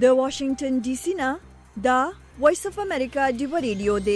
د واشنگټن ډي سي نه دا وایس اف امریکا ډیو ریډیو دی.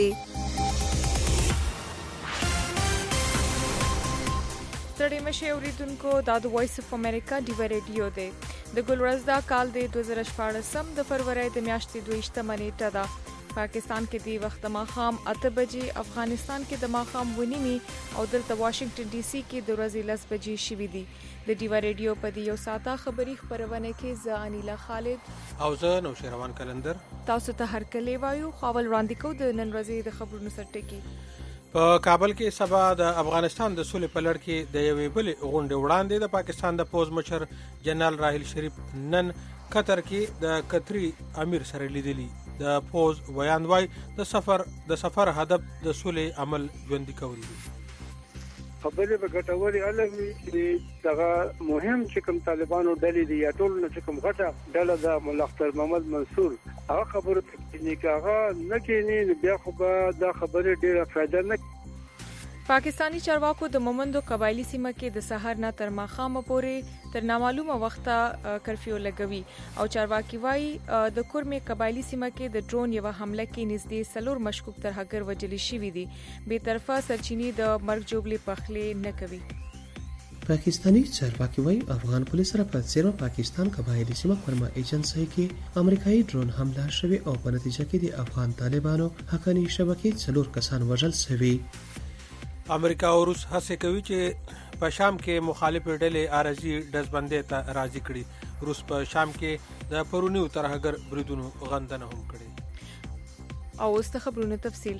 ستړي مشه اوریدونکو دا د وایس اف امریکا ډیو ریډیو دی. د ګلورز دا کال د 2014 د فروری د میاشتې 22 نیټه ده. پاکستان کې دی وخت ماخام 8 بجې، افغانستان کې د ماخام 9 او دلته واشنگټن ډي سي کې د ورځې 10 بجې شوې دي. د ډیو ریډیو په دی یو ساعته خبری خبرونه کې ز انیلا خالد او زه نو شیروان کلندر تاسو ته هر کله وایو خپل وړاندې کو د نن ورځې د خبرونو سرټکی. په کابل کې سبا د افغانستان د سولې په لړ کې د یوې بلې غونډې وړاندې د پاکستان د پوز مشر جنرال راحیل شریف نن قطر کې د قطري امیر سره لیدلی. د پوز ویان وای د سفر هدف د سولې عمل ژوندۍ کول دي. خبرې به ګټورې الوي چې دغه مهم چې کوم طالبانو ډلې دي یا ټول نه چې کوم غټه ډله ده مولا اختر محمد منصور هغه خبرو ته نه هغه نه کېني بیا خو به دا خبرې ډېره فایده نه. پاکستانی چارواکو د مومندو قبایلی سیمه کې د سحر نه تر ماخامه پورې تر نامعلومه وخته کرفیو لګوي او چارواکي وایي د کورمه قبایلی سیمه کې د ډرون یو حمله کې نږدې سلور مشکوک ترهګر وجلی شوی دي. به طرفه سرچینی د مرګ جوړلې پخلې نه کوي. پاکستانی چارواکي وایي افغان پولیس سره په څیر پاکستان قبایلی سیمه کورمه ایجنسی کې امریکایي ډرون حمله شوی او په نتیجه کې د افغان طالبانو حقانی شبکې څلور کسان وژل شوی. امریکا او روس هڅه کوي چې په شام کې مخالف ډلې ارزي دزبندې ته راضي کړي. روس په شام کې د پرونیو ترهګر بریدونو غندنه هم کړي. او اوس خبرونه تفصیل.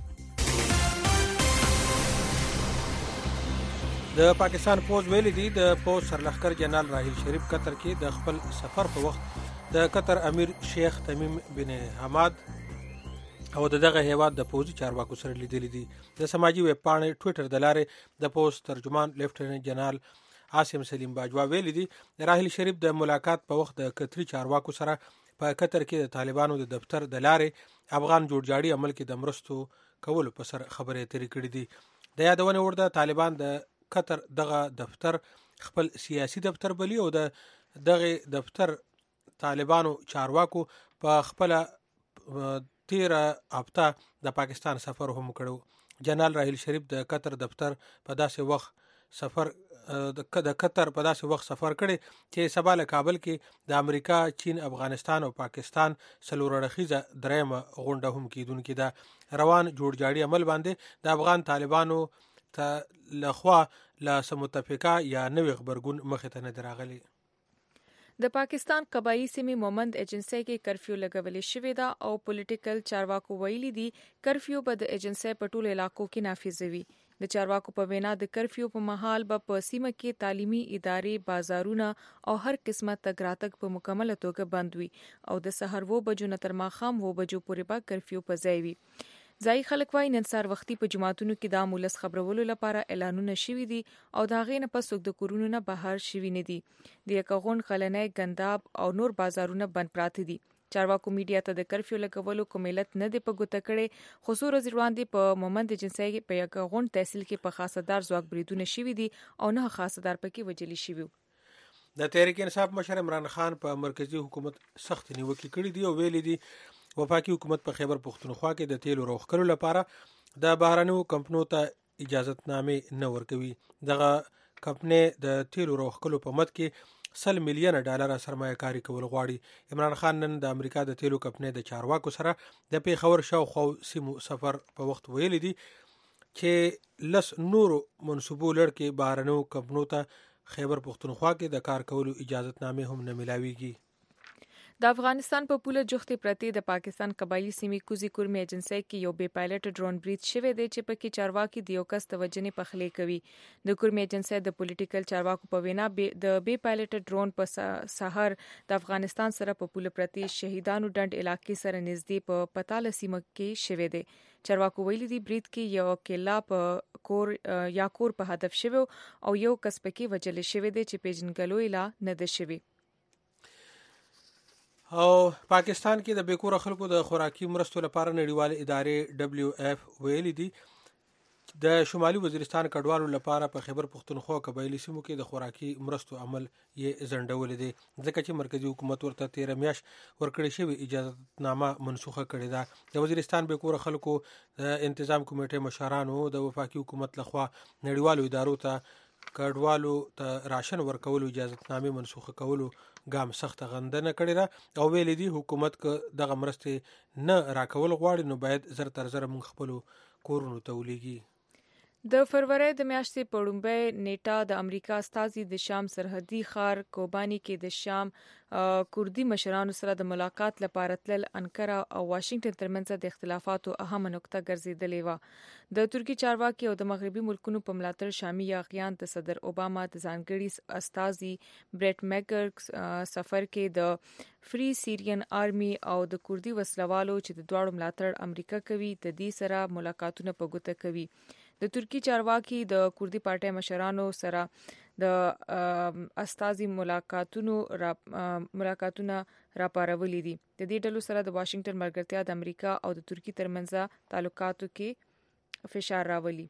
د پاکستان پوز ویلي دی د پوز سرلښکر جنرال راحیل شریف قطر کې د خپل سفر په وخت د قطر امیر شیخ تمیم بن حماد او دغه هیواد د پوزي چارواکو سره لیدلې دي. د سماجی ویب پاڼې ټوئیټر د لارې د پوز ترجمان لیفټیننټ جنرال عاصم سلیم باجوا ویلي دي راحیل شریف د ملاقات په وخت د قطري چارواکو سره په قطر کې د طالبانو د دفتر د لارې افغان جوړجاړي عمل کې د مرستو کولو په سر خبرې اترې کړې دي. د یادونه ورده طالبان د قطر دغه دفتر خپل سیاسي دفتر بلی او دغه دفتر طالبانو چارواکو په خپل 13 هفته د پاکستان سفر هم کړو. جنرال راحیل شریف د قطر دفتر په داسې وخت سفر کړي چې سبا له کابل کې د امریکا، چین، افغانستان او پاکستان څلورړخیزه دریمه غونډه هم کیدونکې ده. روان جوړجاړي عمل باندې د افغان طالبانو ته لخوا له متفقه یا نوې خبرګون مخې ته نه راغلي. د پاکستان قبایلی سیمې مومند ایجنسی کې کرفیو لګولې شوې ده او پولیټیکل چارواکو ویلي دي کرفیو به د ایجنسی په ټولو علاقو کې نافذ وي. د چارواکو په وینا د کرفیو په مهال به په سیمه کې تعلیمي ادارې، بازارونه او هر قسمه تګ راتګ په مکمله توګه بند وي او د سحر 2 بجو نه تر ماښام 2 بجو پورې به کرفیو په ځای وي. ځای خلک وایي نن سهار وختي په جماعتونو کې د مولس خبرولو لپاره اعلانونه شوي دي او د هغې نه پس څوک د کورونو نه بهر شوي نه دي. د یکغون، قلنۍ، ګنداب او نور بازارونه بند پراته دي. چارواکو میډیا ته د کرفیو لګولو کوم علت نه دی په ګوته کړی، خو څو ورځې وړاندې په مومند ایجنسی په یکغون تحصیل کې په خاصدار ځواک بریدونه شوي دي او نه خاصدار پکې وجلی شوي. د تحریک انصاف مشر عمران خان په مرکزی حکومت سخت نیوکې کړې دي او ویلي دي وفاقي حکومت په خیبر پختونخوا کې د تیلو روغکلو لپاره د بهرنیو کمپنیو ته اجازهتنامې نه ورکوي. دغه کمپنۍ د تیلو روغکلو په مد کې 100 میلیون ډالر سرمایه کاری کول غواړي. عمران خان نن د امریکا د تیلو کمپنۍ د چارواکو سره د پیښور شاوخوا سیمو سفر په وخت ویلي دي چې لس نورو منصوبو لړ کې بهرنیو کمپنیو ته خیبر پختونخوا کې د کار کولو اجازهتنامې هم نه ملاويږي. د افغانستان په پوله جوختې پرتې د پاکستان قبایلی سیمې کوزي کورمه ایجنسی کې یو بې پایلټ ډرون برید شوی دی چې پکې چارواکي د یو کس توجنې پخلې کوي. د کورمه ایجنسی د پولیټیکل چارواکو په وینا د بې پایلټ ډرون په سحر د افغانستان سره په پوله پرتې شهیدانو ډنډ علاقې سره نږدې په پتاله سیمه کې شوی دی. چارواکو ویلي دی برید کې یو کلا په کور په هدف شوی او یو کس پکې وجل شوی دی چې پیژنګلو اله نه ده شوی. او پاکستان کې د بیکور خلکو د خوراکي مرستو لپاره نړیوال ادارې WF ویلي دي د شمالي وزیرستان کډوالو لپاره په خیبر پختونخوا قبایلی سیمو کې د خوراکي مرستو عمل یې ځنډولې دی ځکه چې مرکزی حکومت ورته 13 میاشت ورکړې شوی اجازهنامه منسوخه کړې ده. د وزیرستان به کور خلکو د انتظام کمیټې مشرانو د وفاقي حکومت لخوا نړیوالو ادارو ته کډوالو ته راشن ورکولو اجازهنامه منسوخه کولو ګام سخت غندنه کړې ده او ویل دي حکومت ک دغه مرستې نه راکول غواړي نو باید زر تر زر موږ خپل کورونو ته ولېږي. د فروری د میاشتې په لومړۍ نیټه د امریکا استازي د شام سرحدي ښار کوبانی کې د شام کوردي مشرانو سره د ملاقات لپاره تلل انکره او واشنگټن ترمنځ د اختلافاتو اهمه نقطه ګرځېدلې وه. د ترکی چارواکي او د مغربي ملکونو په ملاتړ شامي یاغیان د صدر اوباما د ځانګړي استازي بریټ میکر سفر کې د فری سیریان آرمي او د کوردي وسلوالو چې د دواړو ملاتړ امریکا کوي د دې سره ملاقاتونه په ګوته کوي. د ترکی چارواکي د کوردي پارټي مشرانو سره د استازي ملاقاتونه راپارولې دي. د دې ډلو سره د واشنگټن ملګرتیا د امریکا او د ترکی ترمنځ تعلقاتو کې فشار راولي.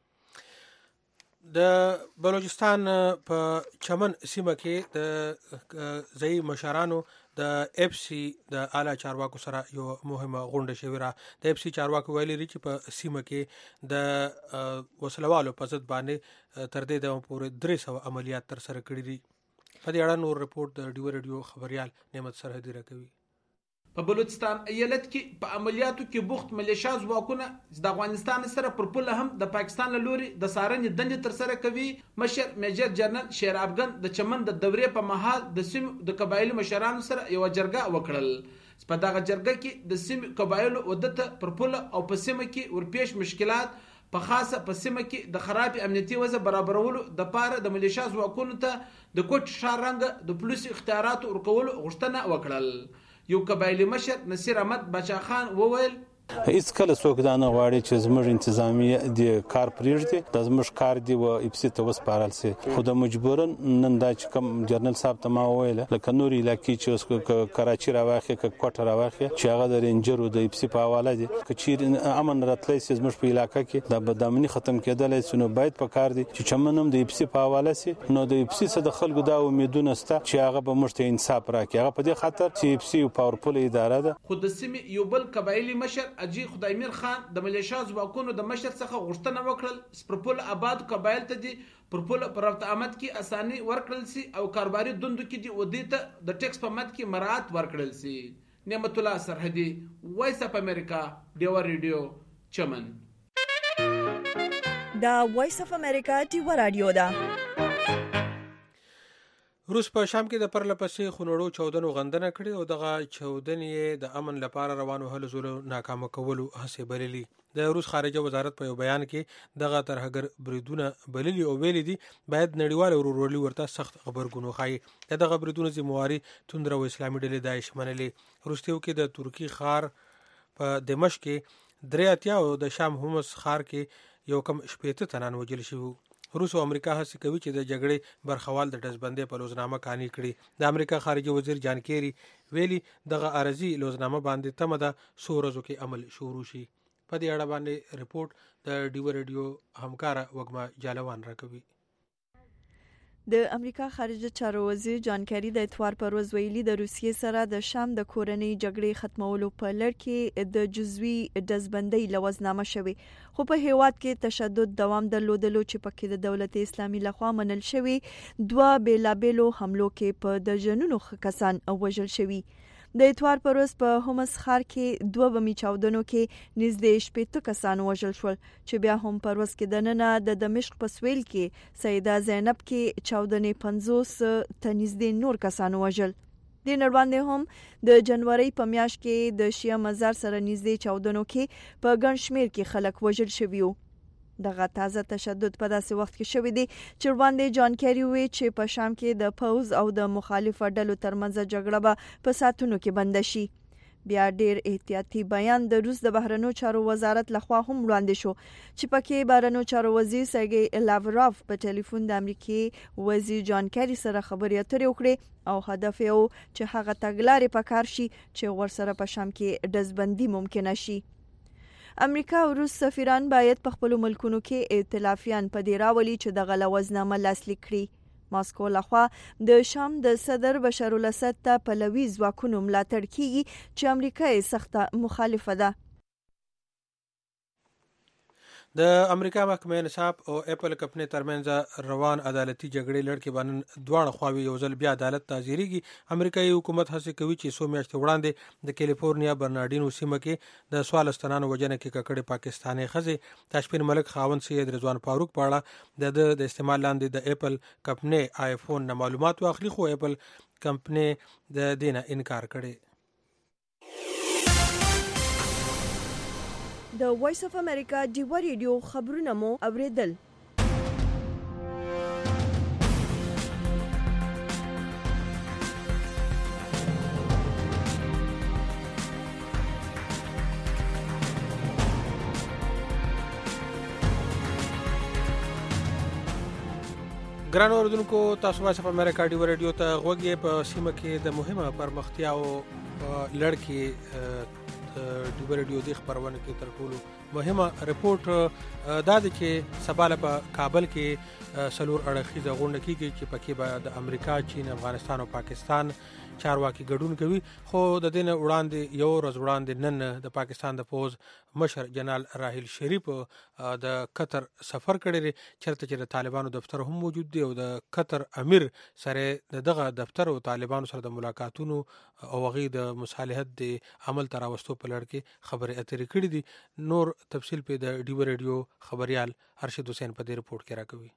د بلوچستان په چمن سیمه کې د ځای مشرانو د اف سی د اعلی چارواکو سره یو مهمه غونډه شوې را. د اف سی چارواکو ویلي چې په سیمه کې د وسلوالو په ضد باندې تر دې د پورې 300 عملیات تر سره کړي دي. په دې اړه نور رپورت د ډیو رادیو خبريال نعمت سرحدي راکوي. په بلوچستان ایالت کې په عملیاتو کې بوخت ملیشیا ځواکونه د افغانستان سره پر پوله هم د پاکستان له لوري د سارنې دندې تر سره کوي. مشر میجر جنرال شیر افغان د چمن د دورې په مهال د سیمو د قبایلو مشرانو سره یو جرګه وکړل. په دغه جرګه کې د سیمو قبایلو ودته پر پوله او په سیمه کې ورپېښ مشکلات په خاصه په سیمه کې د خراب امنیتي وضع برابرولو د پاره د ملیشیا ځواکونو ته د کوټ شارنګ د پولیس اختیارات ورکولو غوښتنه وکړل. یو قبایلی مشر نصیر احمد بچا خان وویل هیڅ کله څوک دا نه غواړي چې زموږ انتظامیه د کار پرېږدي د زموږ کار دی و اپسی ته وسپارل سي خو د مجبورن نن دا چې کوم جنرال صاحب ته ما وویل لکه نور علاقې چې کراچي راوخي کوټه راوخي چې هغه د رینجرو د اپسی په حواله دي چې امن راتلای سي زموږ په علاقې کې د بدامني ختم کېدل سي باید په کار دي چې چمنم د اپسی په حواله سي نو د اپسی څخه د خلکو دا امیدونه سته چې هغه به موږ ته انصاف راکړي. هغه په دې خاطر چې اپسی یو پاورفل اداره ده. خو د سیمې یو بل قبایلی مشر اجي خدایمیر خان د ملیشیا ځواکونو د مشر څخه غوښتنه وکړل سپرپول آباد قبایل ته دي پرپول پر رابطه آمد کې اساني ورکړل سي او کاروباري دندو کې دي ودی ته د ټیکس په مد کې مراعات ورکړل سي. نعمت الله سرحدي وایس اپ امریکا ډیو ریډیو چمن. دا وایس اپ امریکا ډیو رادیو دا. روس په شام کې د پرلپسې خونړو چاودنو غندنه کړې او دغه چاودنې د امن لپاره روانو هلو ځلو ناکامه کولو هڅې بللي. د روس خارجه وزارت په یو بیان کې دغه ترهګر بریدونه بللي او ویلي دي باید نړیوال ورورولي ورته سخت خبرګون وښایي. دغه بریدونه ذمہواري توندره او اسلامي ډلې داعش منلې. روسیو کې د ترکی ښار په دمشق کې 83 او د شام هومس ښار کې یو کم 80 تنان وژل شوي. روس او امریکا هڅه کوي چې د جګړې برخوال د ډزبندۍ په لوزنامه قانع کړي. د امریکا خارجه وزیر جان کیری ویلي دغه عارضي لوزنامه باندې تمه ده څو ورځو کې عمل شروع شي. په دې اړه باندې رپورت د ډیو رادیو همکاره وګما جالوان راکوي. د امریکا خارجه چارو وزیر جان کیری د اتوار پر ورځ ویلي د روسیې سره د شام د کورنۍ جګړې ختمولو په لړ کې د جزوي ډزبندۍ لوزنامه شوی خو په هیواد کې تشدد دوام درلودلو چې پکې د دولت اسلامي لخوا منل شوی دوه بیلابېلو حملو کې په درجنونو کسان وژل شوي. د اتوار پر ورځ په هومس ښار کې 2 بمي چاودنو کې نږدې 80 کسان وژل شول چې بیا هم پر ورځ کې دننه د دمشق په سویل کې سیده زینب کې چاودنې 50 ته نږدې نور کسان وژل. د نړباندې هم د جنوري په میاشت کې د شیعه مزار سره نږدې چاودنو کې په ګڼ شمیر کې خلک وژل شوي وو. دغه تازه تشدد په داسې وخت کې شوی دی چې وړاندې جان کیری وی چې په شام کې د پوز او د مخالفه ډلو ترمنځ جګړه به په ساتونو کې بند شي. بیا ډیر احتیاطي بیان د روس د بهرنیو چارو وزارت لخوا هم وړاندې شو چې پکې بهرنیو چارو وزیر سرګي لاوروف په ټلیفون د امریکای وزیر جان کیری سره خبرې اترې وکړې او هدف یې و چې هغه تګلارې پکار شي چې ورسره په شام کې ډزبندي ممکنه شي. امریکا او روس سفیران باید په خپل ملکونو کې ائتلافیان په دې راولي چې د غلوزنامه لاسلیک کړي. ماسکو لخوا د شام د صدر بشار الاسد ته پلوي ځواکونو ملاتړ کیږي چې امریکا یې سخته مخالفه ده. د امریکا محکمه انصاف او اپل کمپنۍ ترمنځ روان عدالتي جګړې لړ کې باندې دواړه خواوې یو ځل بیا عدالت ته حاضرېږي. امریکایي حکومت هڅه کوي چې څو میاشتې وړاندې د کیلیفورنیا برنارډینو سیمه کې د 14 تنانو وژنه کې ککړې پاکستاني ښځې تاشفین ملک خاوند سید رضوان فاروق په اړه د استعمال لاندې د اپل کمپنۍ آیفون نه معلومات واخلي، خو اپل کمپنۍ د دې نه انکار کړی. د وایس اف امریکا ډیو ریډیو خبرونه مو اوریدل. ګران اوردونکو، تاسو وایس اف امریکا ډیو ریډیو ته غوږ یې. په سیمه کې د مهمه پرمختیاو لړ کې ډیو ریډیو د خبرونه کې تر ټولو مهمه رپورټ دا دی چې سبا په کابل کې سلور اړخیزه غونډه کیږي چې پکې به د امریکا، چین، افغانستان او پاکستان چارواکي ګډون کوي. خو د دې نه وړاندې یو ورځ وړاندې نن د پاکستان د فوج مشر جنرال راحیل شریف د قطر سفر کړی دی، چېرته چې د طالبانو دفتر هم موجود دی او د قطر امیر سره دغه دفتر او طالبانو سره د ملاقاتونو او هغې د مصالحت د عمل ته راوستو په لړ کې خبرې اترې کړي دي. نور تفصیل په د ډیو ریډیو خبريال ارشد حسین په دې رپورټ کې راکوي.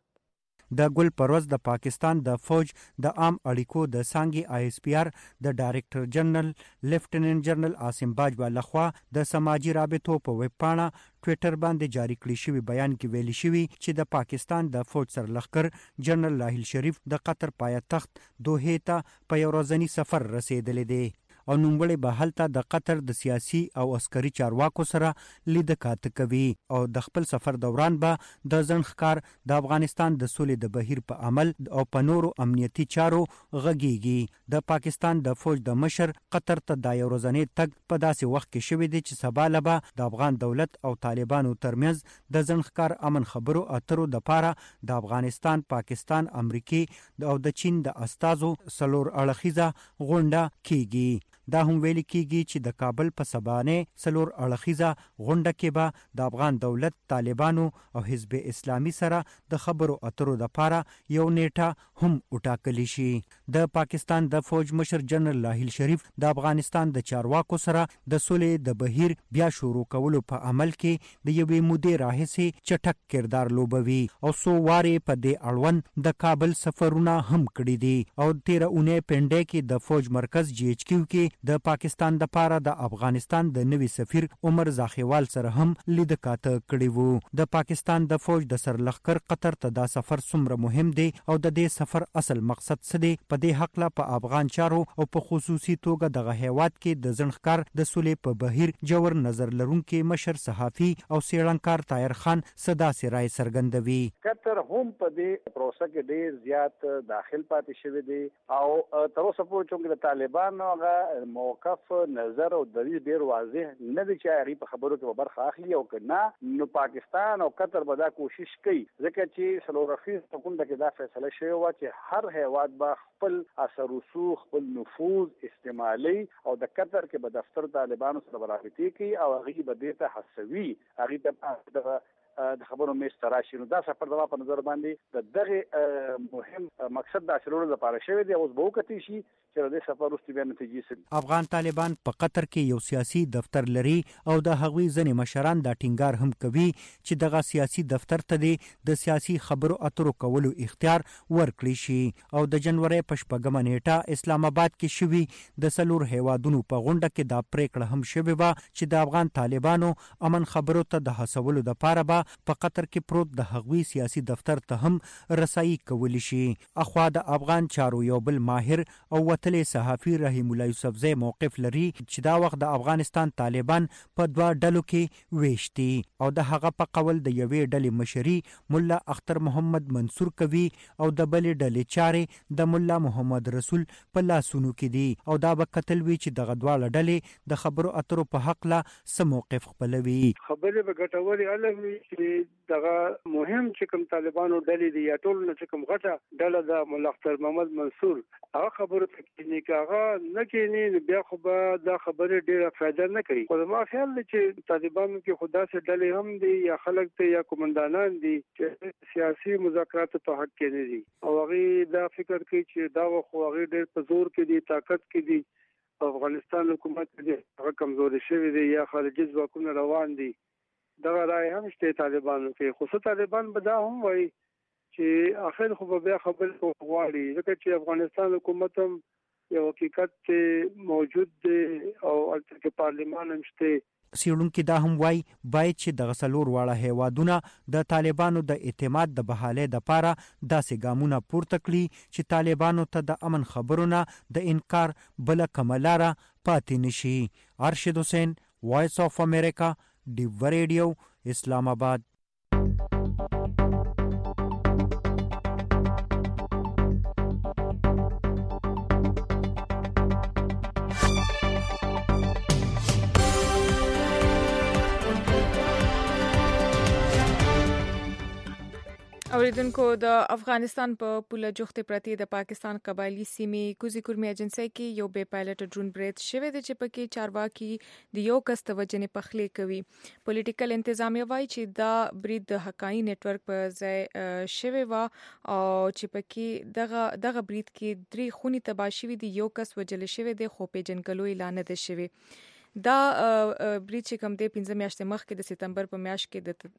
د ګل پروز د پاکستان د فوج د عام اړیکو د څانګې آی اس پی آر د ډایرکټر جنرال لیفټیننټ جنرال عاصم باجوا لخوا د سماجی رابطو په ویب پاڼه ټویټر باندې جاری کړی شوی بیان کې ویلي شوی چې د پاکستان د فوج سرلښکر جنرال راحیل شریف د قطر پایتخت دوحې ته په یو ورځنی سفر رسیدلی دی او نوموړی به هلته د قطر د سیاسي او عسکري چارواکو سره لیده کاته کوي او د خپل سفر دوران به د ځنډ د افغانستان د سولې د بهیر په عمل او په نورو امنیتي چارو غږیږي. د پاکستان د فوج د مشر قطر ته د یو ورځنی تګ په داسې وخت کې شوی دی چې سبا لبه د افغان دولت او طالبانو ترمنځ د ځنډ امن خبرو اترو د پاره د افغانستان، پاکستان، امریکای او د چین د استازو سلور اړخیزه غونډه کیږي. دا هم ویل کیږي چې د کابل په سبانه سلور اړخیزه غونډه کې به د افغان دولت، طالبانو او حزب اسلامي سره د خبرو اترو د پاره یو نیټه هم وټاکلی شي. د پاکستان د فوج مشر جنرال راحیل شریف د افغانستان د چارواکو سره د سولې د بهیر بیا شروع کولو په عمل کې د یوې مودې راهیسې چټک کردار لوبوي او سو واره په دې اړوند د کابل سفرونه هم کړی دي او 13 اونۍ پنډه کې د فوج مرکز جی ایچ کیو کې د پاکستان د پاره د افغانستان د نوي سفیر عمر زاخیوال سره هم لیده کاته کړی وو. د پاکستان د فوج د سرلښکر قطر ته دا سفر څومره مهم دی او د دې سفر اصل مقصد څه دی، په دې حق لا په افغان چارو او په خصوصي توګه د هیواد کې د ځنډکار د سولې په بهیر جوړ نظر لرونکي مشر صحافي او سیړنکار طاهر خان صدا سي رائے سرګندوي. قطر هم په دې پروسه کې ډیر زیات داخل پاتې شوی دی او تر اوسه پورې چې د طالبانو هغه موقف نظر او دلیل ډیر واضح نه دی چې هغه په خبرو کې برخه اخلي او کنه نو پاکستان او قطر به دا کوشش کوي ځکه چې سلورخیز حکومت کې دا فیصله شوی و چې هر هیواد به خپل اثر رسوخ، خپل نفوذ استعمالي او د قطر کې به دفتر طالبانو سره برابرتي کوي او هغه به دې ته حسوي، هغه ته د خبرو میز تراشي. نو دا سفر د په نظر باندې دغه مهم مقصد د حاصلولو لپاره شوی دی. اوس به وکړي شي چې د سفر وروسته بیا نتیجې سي. افغان طالبان په قطر کې یو سیاسي دفتر لري او د هغوی ځنې مشران دا ټینګار هم کوي چې دغه سیاسي دفتر ته د سیاسي خبرو اترو کولو اختیار ورکړي شي او د جنوري په 8 نیټه اسلام آباد کې شوی د سلور هیوادونو په غونډه کې دا پریکړه هم شوی و چې د افغان طالبانو امن خبرو ته د حسولو د پاره به په قطر کې پروت د هغوی سیاسي دفتر ته هم رسایي کولی شي. اخوا د افغان چارو یو بل ماهر او وتلی صحافي رحیم الله یوسفزی موقف لري چې دا وخت د افغانستان طالبان په دوه ډلو کې ویشتي او د هغه په قول د یوې ډلې مشري مولا اختر محمد منصور کوي او د بلې ډلې چارې د مولا محمد رسول په لاسونو کې دي او دا به کتل وی چې دغه دواړه ډلې د خبرو اترو په حق لا سم موقف خپلوي. خبرې به ګټوري علوي چې دغه مهم چې کوم طالبانو ډلې دي یا ټول نه چې کوم غټه ډله د مولا اختر محمد منصور هغه خبرو ته کې هغه نه کېني بیا خو به دا خبرې ډېره فایده نه کوي. خو ما خیال دی چې طالبانو کې خدا سره ډلې هم دي یا خلک ته یا کومندانان دي چې سیاسي مذاکرات په حق کې نه دي او هغه دا فکر کوي چې دا خو هغه ډېر په زور کې دي طاقت کې دي. افغانستان حکومت دې هغه کمزوري شوی دی یا خارجي ځواکونه روان دي. دا راي هم شته طالبانو کې خو طالبان به دا هم وایي چې اخر خو بیا خبر غواړي ځکه چې افغانستان حکومت هم یو حقیقت موجود دی او البته پارلیمان هم شته. سیړونکو دا هم وایي باید چې د غسلور واړه هیوادونه د طالبانو د اعتماد د بحالې د پاره داسې ګامونه پورته کړي چې طالبانو ته د امن خبرونه د انکار بل کملاره پاتې نشي. ارشد حسین، وایس اف امریکا، ډیو ریډیو، اسلام آباد. اوریدونکو د افغانستان په پوله جوخته پرتی د پاکستان قبایلی سیمې کوزي کورمي ایجنسی کې یو بې پایلټ ډرون برید شوی دی چې پکې چارواکي د یو کس توجه پخلي کوي. پولیټیکل انتظامیه وایي چې دا برید د حقایي نتورک په ځای شوی و او چې پکې دغه برید کې 3 خونی تباشوي دی، یو کس وجل شوی دی خو پیژنګلو اعلان نه شوی. دا برید چې کوم دی 15 میاشتې مخکې د سپتمبر په میاشت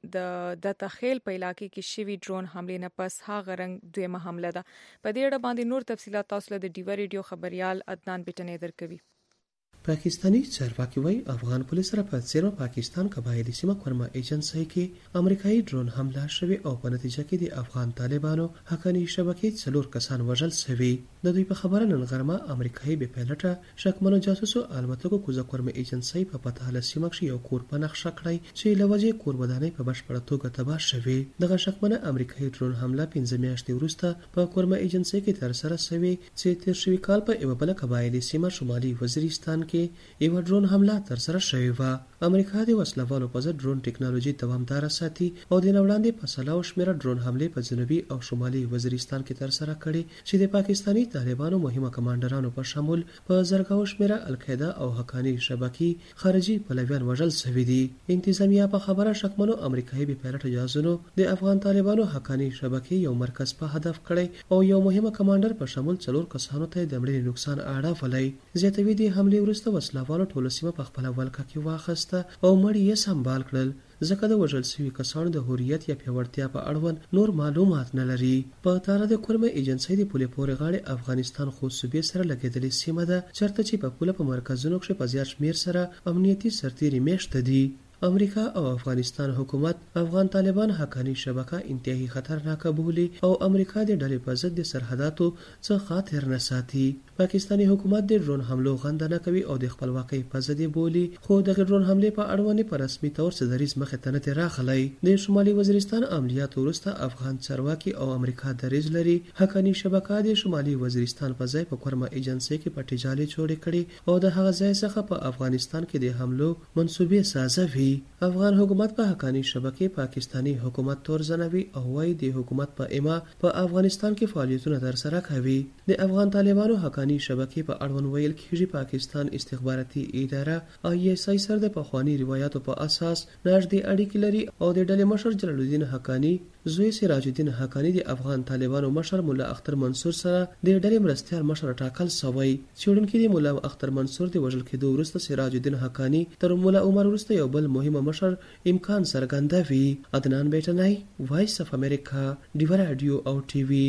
کې د تخیل په علاقې کې شوی ډرون حمله نه پس هغه رنګ دویمه حمله ده. په دې اړه باندې نور تفصيلات تاسو له د ډیو ریډیو خبريال عدنان بیٹنې درکوي. پاکستانی چارواکي وایي افغان پولیس سره په څیرو پاکستان قبایلی سیمه کورما ایجنسی کې امریکایي ډرون حمله شوی او په نتیجه کې د افغان طالبانو حقانی شبکې 4 کسان وژل شوي. د دوی په خبره نن غرمه امریکایي بې پایلټه شکمنو جاسوسو الوتکو کوزه کورما ایجنسی په پتاله سیمه کې یو کور په نقشه کړی چې لوجه کور ودانۍ په بشپړه توګه تباه شوی. دغه شکمنه امریکایي ډرون حمله 15 میاشتې وروسته په کورما ایجنسی کې تر سره شوی چې تیر شوی کال په یو بل قبایلی سیمه شمالي وزیرستان کې یو ډرون حمله تر سره شوی و. امریکا د وسلوالو په ضد ډرون ټیکنالوژي دوامدار ساتي او د نوړاندې په سلاو شمیره ډرون حمله په جنوبي او شمالي وزیرستان کې تر سره کړي چې د پاکستانی طالبانو مهمه کمانډرانو په شمول په زرګاو شمیره القاعده او حقانی شبکې خارجي پلویان وژل شوي دي. انتظامیه په خبره شکمنو امریکایي بې پایلټ جاسوسو د افغان طالبانو حقانی شبکې یو مرکز په هدف کړی او یو مهمه کمانډر په شمول 4 کسانو ته د مړینې نقصان اړولای. زیاتوي د حمله وروسته وسلوالو ټول سیمه په خپل ولکه کې واخسته او مړی یې سمبال کړل ځکه د وژل شوي کسانو د هوریت یا پیاوړتیا په اړوند نور معلومات نه لري. په تاره د کورمه ایجنسی د پولې پورې غاړې افغانستان خو صوبې سره لګېدلې سیمه ده چېرته چې په پوله په مرکزونو کې په زیات شمیر سره امنیتي سرتیري میشته دي. امریکا او افغانستان حکومت افغان طالبان حقانی شبکه انتهایی خطرناک بولي او امریکا د ډلې په ضد د سرحداتو څخه خاطر نه ساتي. پاکستانی حکومت د ډرون حملو غندنه کوي او د خپلواکۍ په ضد بولي خو د ډرون حمله په اړوند په رسمي تور سدریز مخه ته نه راغلی. د شمالي وزیرستان عملیاتو وروسته افغان چارواکي او امریکا دریز لري حقانی شبکه د شمالي وزیرستان په ځای په کورما ایجنسی کې پټی جالي جوړ کړي او د هغه ځای څخه په افغانستان کې د حملو منسوبې سازوي. افغان حکومت په حقانی شبکې پاکستانی حکومت تور زنوي او وايي د حکومت په اما په افغانستان کې فعالیتونه تر سره کوي. د افغان طالبانو حقانی شبکې په اړوند ویل کېږي پاکستان استخباراتي اداره ISI سره د پخوانی روایتو په اساس نږدې اړیکې لري او د ډلې مشر جلال الدین حقانی زوی سراج الدین حقانی د افغان طالبانو مشر مولا اختر منصور سره د ډلې مرستيال مشر ټاکل شوی. چېرونکو د مولا اختر منصور د وژل کېدو وروسته سراج الدین حقانی تر مولا عمر وروسته یو بل مهمه مشر امکان څرګندوي. عدنان بیٹنای، وایس اف امریکا، ډیو رادیو او ټي وي.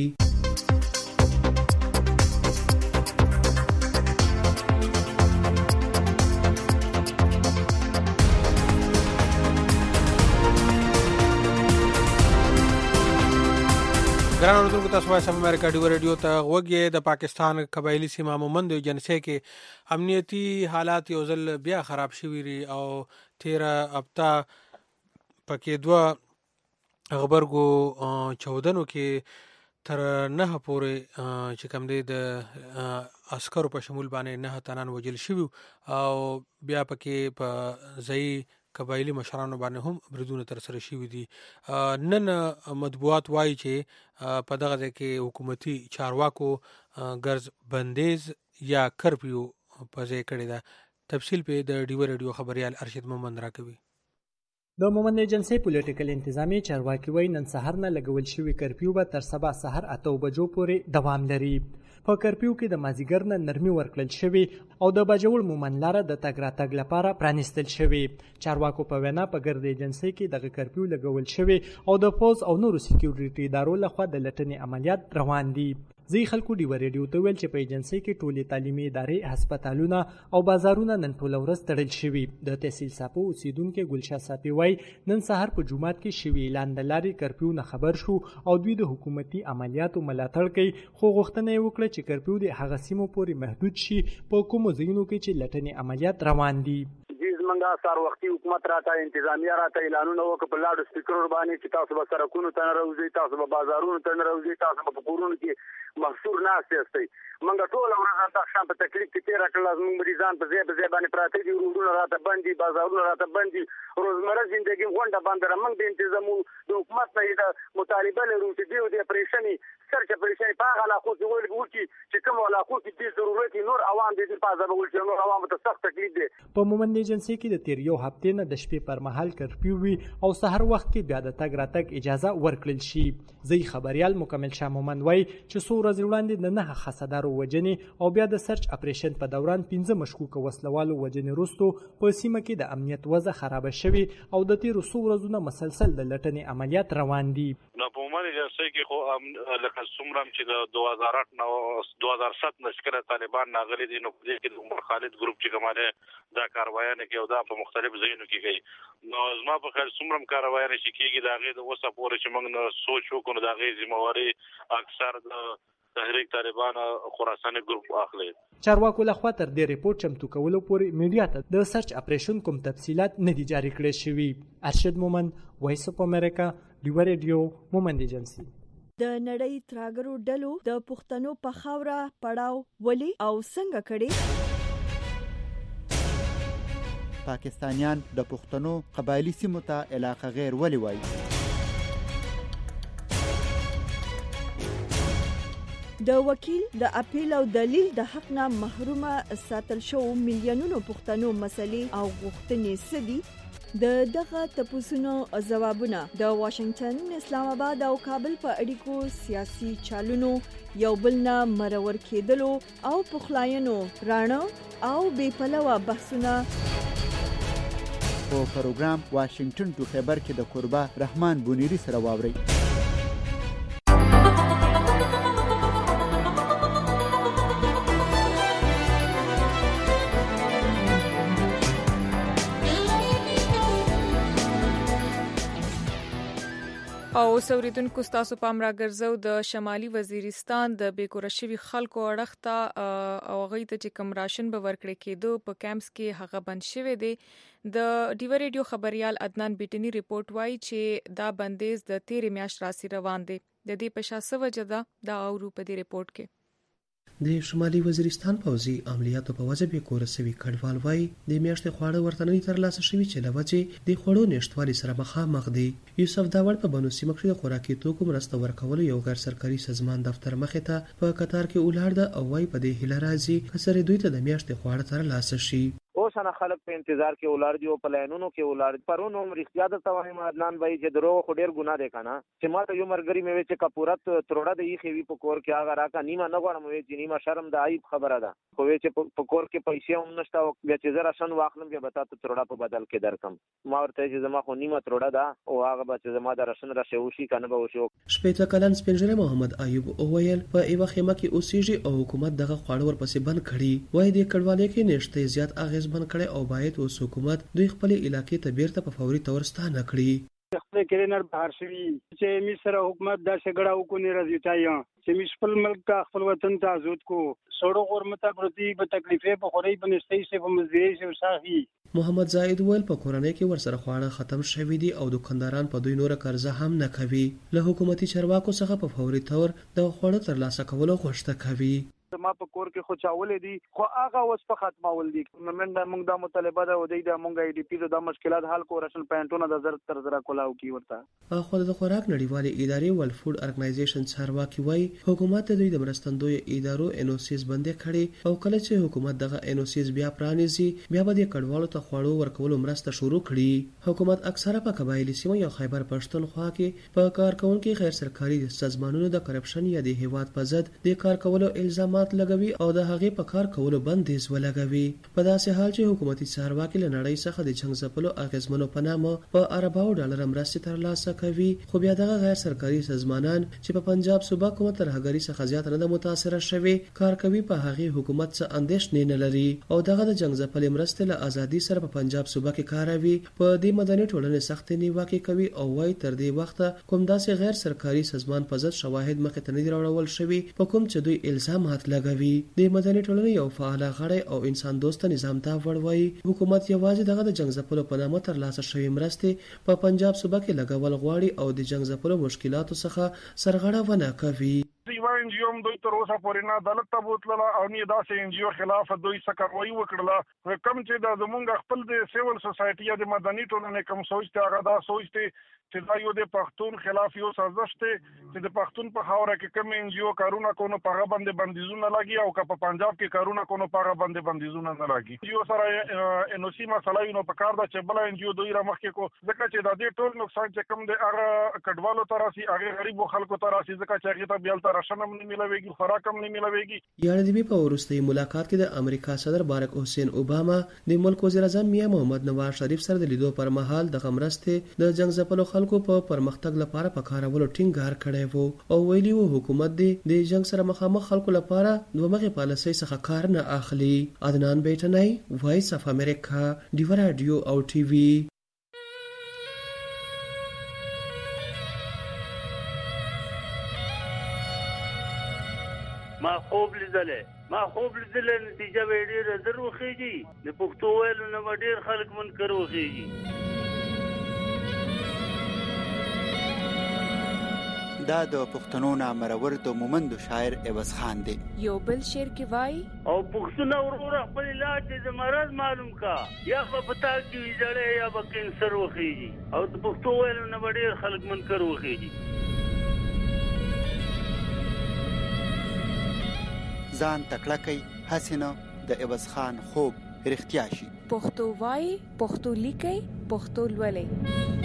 تاسو وایس امریکا ډیو ریډیو ته وګورئ. د پاکستان قبایلی سیمه مومند جنسي کې امنیتی حالات یو ځل بیا خراب شوي دي او 13 هفته پکې دوه غبرګو چودنو کې تر 9 پورې چې کوم دی د عسکرو په شمول باندې 9 تنان وجل شوي او بیا پکې په ځای قبایلی مشرانو باندې هم بریدونه تر سره شوي دي. نن مطبوعات وایي چې په دغه ځای کې حکومتي چارواکو ګرځ بندیز یا کرفیو په ځای کړی ده. تفصیل په د ډیو ریډیو خبريال ارشد مومند راکوي. د مومند ایجنسی پولیټیکل انتظامی چارواکي وایي نن سحر نه لګول شوی کرفیو به تر سبا سحر 8 بجو پورې دوام لري. په کرفیو کې د مازیګر نه نرمي ورکړل شوی او د باجوړ مومن لاره د تګ راتګ لپاره پرانیستل شوی. چارواکو په وینا په ګرد ایجنسی کې د کرفیو لګول شوی او د پوز او نورو سکیورټي ادارو لخوا د لټنې عملیات روان دي. ځي خلکو ډیو ریډیو ته ویل چې په ایجنسی کې ټولې تعلیمي ادارې، هسپتالونه او بازارونه نن ټول ورځ تړل شوي. د تحصیل صاحب اوسیدونکو ګلشاه صاحب وایي نن سحر په جمعات کې شوی اعلان د لارې کرفیو نه خبر شو او دوی د حکومتي عملیاتو ملاتړ کوي، خو غوښتنه یې وکړه چې کرفیو د هغه سیمو پورې محدود شي په کومو ځایونو کې چې لټنې عملیات روان دي. منګه سار وختي حکومت راته انتظامیه راته اعلانونه وکړ په لاډ سپیکر باندې چې تاسو به سرکونو ته نه راوځئ، تاسو به بازارونو ته نه راوځئ، تاسو به کورونو کې محصور ناست یاستئ. منګه ټول ورځ د شام په تکلیف کې تیر کړل. موږ مریضان په ځای باندې پراته دي، روډونه راته بند دي، بازارونه راته بند دي، روزمره ژوندۍ غونډه بند را. موږ د انتظامو د حکومت نه د مطالبه لرو چې د اپریشن سرچ اپریشن په هغه علاقو کې وکړي چې کوم علاقو کې د ضرورت نور عوام دي په ځای وکړي، نور عوام ته سخت تکلیف دي. په مومند ایجنسی کې د تیر یو هفته نه د شپې پر مهال کرفیو وي او سحر وخت کې بیا د تګ راتګ اجازه ورکړل شي. ځي خبريال مکمل شاه مومند وایي چې څو ورځې وړاندې د 9 خسادارو وجنې او بیا د سرچ اپریشن په دوران 15 مشکوک وسلوالو وجنې وروسته په سیمه کې د امنیت وضع خراب شوی او د تیر څو ورځې مسلسل د لټنې عملیات روان دي. نو په مومند ایجنسی کې خو لکه څومره چې د 2008 نو 2007 نشکره طالبان ناغلي دي، نو په دې کې د عمر خالد ګروپ چې کومه دا کاروایانه کې او دا په مختلف ځایونو کې کوي. نو زما په خیال څومره کاروایانه چې کېږي دا غي د وسه پورې چې موږ نه سوچ وکړو دا غي ذمہواری اکثر د تحریک طالبان خراساني ګروپ اخلي. چارواکو لخوا تر دې ریپورت چمتو کولو پورې میډیا ته د سرچ اپریشن کوم تفصيلات نه دي جاری کړي شوی. ارشد مومند، وایس اف امریکا، ډیو ریډیو، مومند ایجنسی. د نړۍ تراګرو ډلو د پښتنو په خاوره پړاو ولي او څنګه کړي؟ پاکستانیان د پښتنو قبایلی سیمو ته علاقه غیر ولي وایي؟ د وکیل د اپیل او دلیل د حق نه محرومه ساتل شو میلیونونو پښتنو مسلې او غوښتنې سدي. د دغه تپوسونو ځوابونه د واشنگټن، اسلام آباد او کابل په اړیکو سیاسي چالونو یو بل نه مرور کېدلو او پخلاینو رانه او بې پلوه بحثونه په پروګرام واشنگټن ټو خبر کې د قربا رحمان بونیری سره واوري. او سوریدونکو ستاسو پام را ګرځو د شمالي وزیرستان د بیکورشوي خلکو اړخته او غي ته چې کم راشن به ورکړي کېدو په کیمپس کې هغه بند شوی دی. د ډیو ریډیو خبريال عدنان بیٹنی ریپورت وایي چې دا بندیز د 13 میاشت راسي روان دی. د دې په شاسه وجه دا اورو په دې ریپورت کې د شمالي وزیرستان پوځي عملیاتو په وجه به کورسوي کډوال وای د میاشتې خواړه ورتنوي تر لاسه شوی چې لوجه د خوړو نشټوالي سره مخامخ دي. یوسف داوړ په بنو سیمه کې د خوراکي توکو مرسته ورکول یو غیر سرکاري سازمان دفتر مخې ته په قطار کې ولاړ ده او وای په دې هله راځي کسره دوی ته د میاشتې خواړه تر لاسه شي. اوس انا خلک په انتظار کې ولار دي او په لاینونو کې ولار پرونو رښتیا د توهم عدنان وای چې درو خو ډیر ګناه دی کنه چې ما ته یو مرګري مې چې کپورت تروړه دی خېوي په کور کې هغه راکا نیمه نه غواړم وای چې نیمه شرم د عیب خبره ده خو وای چې په کور کې پیسې هم نشته او بیا چې زرا شن واخلم بیا بتا ته تروړه په بدل کې درکم ما ورته چې زما خو نیمه تروړه ده او هغه به چې زما د راشن را شوشي کنه به وشو. شپېته کلن سپینجره محمد ایوب اوویل په ایو خیمه کې اوسېږي او حکومت دغه خواړه ورپسې بند کړي وای د کډوالۍ کې نشته زیات اغیز بند کړي او باید اوس حکومت دوی خپل علاقې ته بیرته په فوري تور ستانه کړي. خپل کلینر بهر شوی چې مصر حکومت دا څنګه وکونی راځي تایا چې مشپل ملک ته خپل وطن ته آزاد کو سړو غرمته پرتی په تکلیفې په خوري بنستې سه په مزدوري سه صافي محمد زاید ویل په کورنۍ کې ورسره خواړه ختم شوي دي او دکانداران په دوی نور قرضه هم نه کوي له حکومتي چارواکو څخه په فوري تور د خوړو ترلاسه کولو غوښتنه کوي ما په کور کې خو چاولې دي خو هغه اوس په ختمول دي موږ د مطالبه ده ودی د موږ ای ډی پی د مشکلات حل کو راشن پینټونه د زر تر زر کولاو کی ورته خو د خوراک نړیوالې ادارې ول فود ارګنایزیشن چارواکي وای حکومت دوی د مرستندوی ادارو انوسیس بندي کړي او کله چې حکومت دغه انوسیس بیا پرانیزي بیا به د کډوالو ته خوړو ورکولو مرسته شروع کړي حکومت اکثره په قبایلی سیمو یا خیبر پښتونخوا کې په کارکونکو غیر سرکاري سازمانونو د کرپشن یا د هیواد په ضد د کار کولو الزامات لګوي او د هغې په کار کولو بندیز ولګوي په داسې حال چې حکومتي چارواکي له نړۍ څخه د جنګ ځپلو اغېزمنو په نامه په ارباو ډالر مرستې ترلاسه کوي خو بیا دغه غیر سرکاري سازمانان چې په پنجاب صوبه کومه ترهګري څخه زیات نه متاثره شوي کار کوي په هغې حکومت څخه اندېښنې نه لري او دغه د جنګ ځپلې مرستې له ازادي سره په پنجاب صوبه کې کاروي په دې مدني ټولنې سخت نیوکه کوي او وايي تر دې وخته کوم داسې غیر سرکاري سازمان په ضد شواهد مخې ته نه دي راوړل شوي په کوم چې دوی الزامات لګوي د مدني ټولنې یو فعال غړی او انسان دوست نظام ته وړوي حکومت یوازې دغه د جنګ ځپلو په نامه ترلاسه شوی مرستې په پنجاب صوبه کې لګول غواړي او د جنګ ځپلو مشکلاتو څخه سرغړونه کوي یو ان جی او دوی تر اوسه پورې نه عدالت ته بوتله او نه داسې ان جی او خلاف دوی څه کاروایی وکړه کوم چې د زمونږ خپل د سیول سوسایټي یا د مدني ټولنې کوم سوچ ته هغه دا سوچ ته چې دا یو د پښتون خلاف یو سازش ته چې د پښتون په خاوره کې کوم ان جی او کارونه کوي په هغه باندې بندیزونه لګي او که په پنجاب کې کارونه کوي په هغه باندې بندیزونه نه لګي یو سره ان او سی مسله یو په کار دا چې بل ان جی او دوی را مخکې کو ځکه چې د دې ټول نقصان چې کوم د هغه کډوالو تراسي هغه غریب خلکو تراسي ځکه چې هغه ته بیل راشنم نه ملويږي خوراکم نه ملويږي یاردی په ورستي ملاقات کې د امریکا صدر بارک حسین اوباما د ملک وزیر اعظم میاں محمد نواز شریف سره د لیدو پر مهال د غمرسته د جنگ ځپلو خلکو په پرمختګ لپاره په کارولو ټینګار کړی وو او ویلي وو حکومت د جنگ سره مخامخ خلکو لپاره دوه مخې پالیسۍ څخه کار نه اخلي عدنان بیٹنای وایس اف امریکا ډیو رادیو او ټي وي ما خوب لیدلې نتیجه به ډېره زر وخیږي د پښتو ویلو نه به ډېر خلک منکر وخیږي دا د پښتنو نامرور د مومند شاعر عوض خان دی یو بل شعر کې وای او پښتون ورور خپل علاج د مرض معلوم کا یا په پتا کې ویځړې یا به کینسر وخیږي او د پښتو ویلو نه به ډېر خلک منکر وخیږي ځان تکړه کوي حسینه د عوض خان خوب رښتیا شي پښتو وای پښتو لیکي پښتو لولي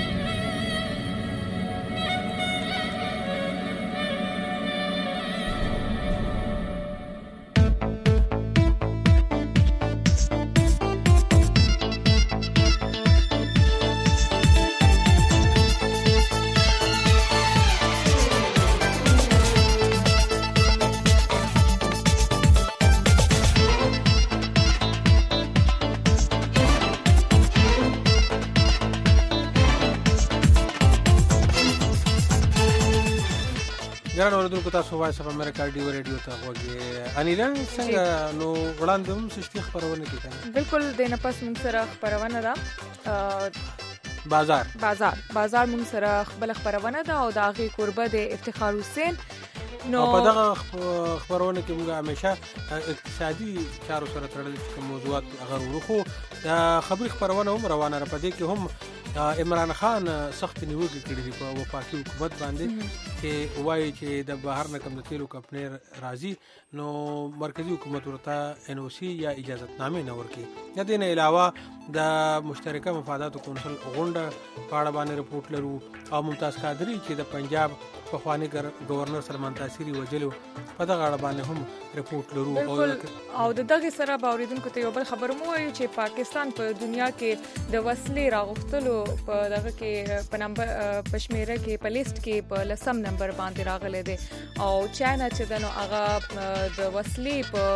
ګران اوریدونکو تاسو وایس اف امریکا ډیو رادیو ته غوږی انیلا څنګه نو وړاندې هم سشتي خبرونه کوي بالکل د نفس موږ سره خبرونه ده بازار موږ سره خپل خبرونه ده او د هغه قربه د افتخار حسین نو په دغه خبرونه کې موږ همیشه اقتصادي چارو سره تړلې کوم موضوعات هغه ورخو د خبري خبرونه هم روانه را پدې کې هم عمران خان سخت نیوکه کړې دي په وفاقي حکومت باندې چې وایي چې د بهر نه کوم د تیلو کمپنۍ راځي نو مرکزی حکومت ورته ان او سی یا اجازهتنامه نه ورکړي د دې نه علاوه د مشترکه مفاداتو کونسل غونډه په اړه باندې رپورټ لرو او ممتاز قادری چې د پنجاب په خواني گورنر سلمان تاثیری وجلو په دغه اړه باندې هم رپورټ لرو او دغه سره باوریدونکو ته یو بل خبر مو وایي چې پاکستان په دنیا کې د وسلې راغښتلو په دغه کې په نمبر پښمیره کې په لیست کې په لسم نمبر باندې راغلی دی او چاینا چې دنو هغه د وسلې په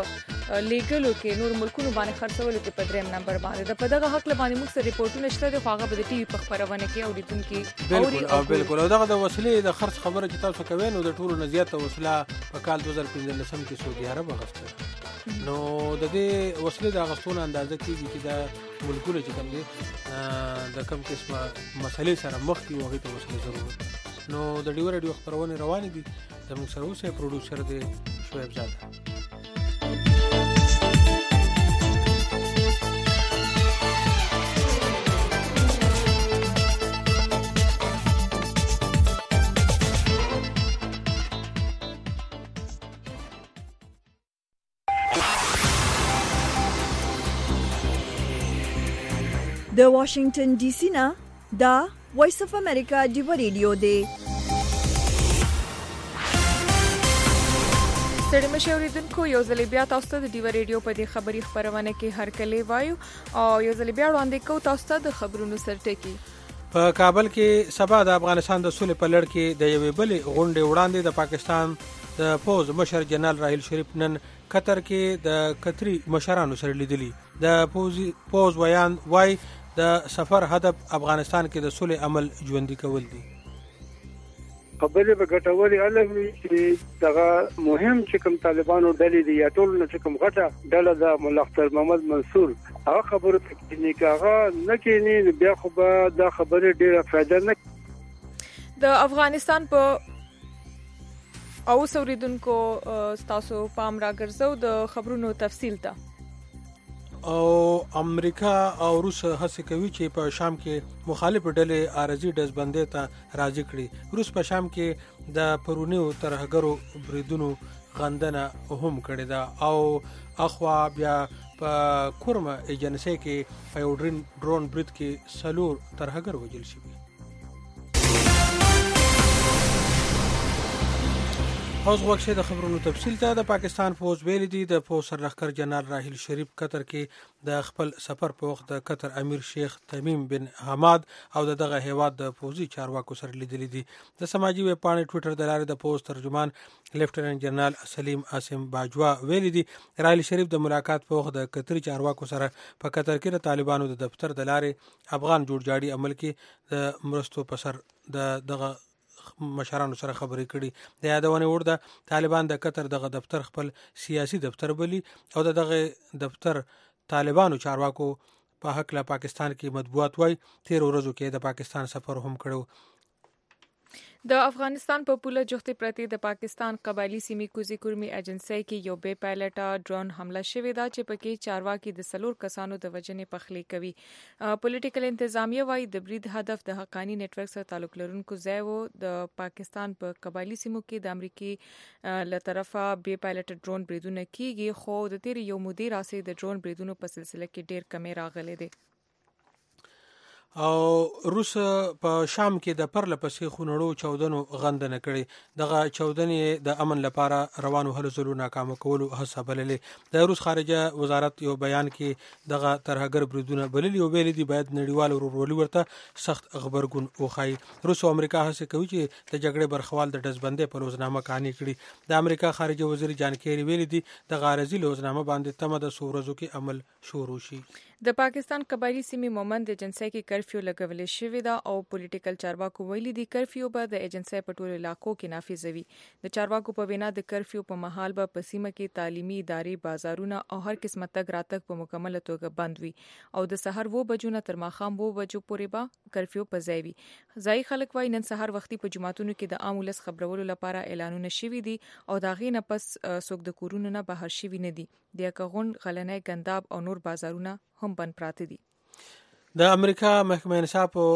لیګلو کې نور ملکونو باندې خرڅولو کې په دریم نمبر باندې د په دغه حق باندې موږ سره ریپورتونه شته د خواغه په ټي وي په خبرونه کې اوریدونکو بالکل او دغه د وسلې د خرڅ خبره چې تاسو کوي نو د ټولو نزيات وسله په کال 2015 کې سعودي عرب غوښته نو د دې وسلې د غوښتنې اندازه کېږي چې د ملکونو چې کوم دي د کوم قسمه مسلې سره مخ کې وغه ته وسلې ضرورت نو د ډیو رادیو خبرونه روانې دي زموږ سره اوسه پروډوسر دی شعیب زاده د واشنگټن ډي سي نه دا وایس اف امریکا دی ریډیو دی ستړي مشه اوریدونکو یو ځل بیا تاسو ته د ډیو ریډیو په دې خبري خبرونه کې هر کله وایو او یو ځل بیا وړاندې کوو تاسو ته د خبرونو سرټکی په کابل کې سبا د افغانستان د سولې په لړ کې د یوې بلې غونډې وړاندې د پاکستان د پوز مشر جنرال راحیل شریف نن قطر کې د قطري مشرانو سره لیدلی د پوز ویان وای د سفر هدف افغانستان کې د صلح عمل ژوندۍ کول دي خبرې به ګټوري الوي چې دغه مهم چې کوم طالبانو ډلې دي یا ټول نه چې کوم غټه ډله د ملختر محمد منصور هغه خبرو ته نه کاغه نه کینی بیا خو به دا خبره ډیره فائدہ نه د افغانستان په او سوریدونکو تاسو پام را ګرځو د خبرونو تفصیل ته او امریکا او روس هڅه کوي چې په شام کې مخالف ډلې ارزي دزبندې ته راځي کړي روس په شام کې د پرونیو ترهګرو بریدونو غندنه هم کړې ده او اخوا بیا په کورما ایجنسی کې په ډرون برید کې سلور ترهګر وژل شوی اوس وخت د خبرونو تفصیل ته د پاکستان فوج ویل دي د فوج سرلښکر جنرال راحیل شریف قطر کې د خپل سفر په وخت د قطر امیر شیخ تمیم بن حماد او دغه هیواد د فوجي چارواکو سره لیدلي دي د سماجی ویب پاڼې ټوئیټر د لارې د فوج ترجمان لیفټننټ جنرال سلیم عاصم باجوا ویل دي راحیل شریف د ملاقات په وخت د قطري چارواکو سره په قطر کې د طالبانو د دفتر د لارې افغان جوړجاړي عمل کې د مرستو په سر دغه مشرانو سره خبرې کړي د یادونه ورده طالبان د قطر دغه دفتر خپل سیاسي دفتر بلی او دغه دفتر طالبانو چارواکو په حق له پاکستان کې مطبوعات وای 13 ورځو کې د پاکستان سفر هم کړو د افغانستان په پوله جوختي پرتی د پاکستان قبایلی سیمې کوزي کورمي ایجنسی کې یو بې پایلټه ډرون حمله شوې ده چې پکې چارواکي د سلور کسانو د وجنې پخلی کوي پولیټیکل انتظامیه وايي د برید هدف د حقانی نت ورک سره تعلق لرونکو ځای وو د پاکستان په قبایلی سیمو کې د امریکای له طرفه بې پایلټه ډرون بریدونه کیږي خو د تیر یو مدیر راسي د ډرون بریدونو په سلسله کې ډیر کمی راغلي دي او روس په شام کې د پرله پسې خونړو چودنو غندنه کړي دغه چودنې د امن لپاره روانو هلو ځلو ناکامه کولو هڅه بللې د روس خارجه وزارت یو بیان کې دغه ترهګر بریدونه بللي او ویلي دي باید نړیوال ورورولي ورته سخت خبرګون وخایي روس او امریکا هڅه کوي چې د جګړې برخوال د دزبندې په لوزنامه کاني کړي د امریکا خارجه وزیر جان کیری ویلي دي د غارزي لوزنامه باندې تمه د سورزو کې عمل شروع شي د پاکستان قبایلی سیمې مومند ایجنسی کې کرفیو لګولې شوې ده او پولیټیکل چارواکو ویلي دي کرفیو به د ایجنسی په ټولو علاقو کې نافذوي د چارواکو په وینا د کرفیو په مهال به په سیمه کې تعلیمي ادارې بازارونه او هر قسمه تګ راتګ په مکمل توګه بند وي او د سحر وو بجو نه تر ماښام وو بجو پورې به کرفیو په ځای وي ځای خلک وایي نن سحر وختي په جماعتونو کې د عام ولس خبرولو لپاره اعلانونه شوي دي او دا غي نه پس څوک د کورونو نه بهر شوي نه دي د کغون غلنې ګنداب او نور بازارونه هم بند پراته دي د امریکا محکمه انصاف او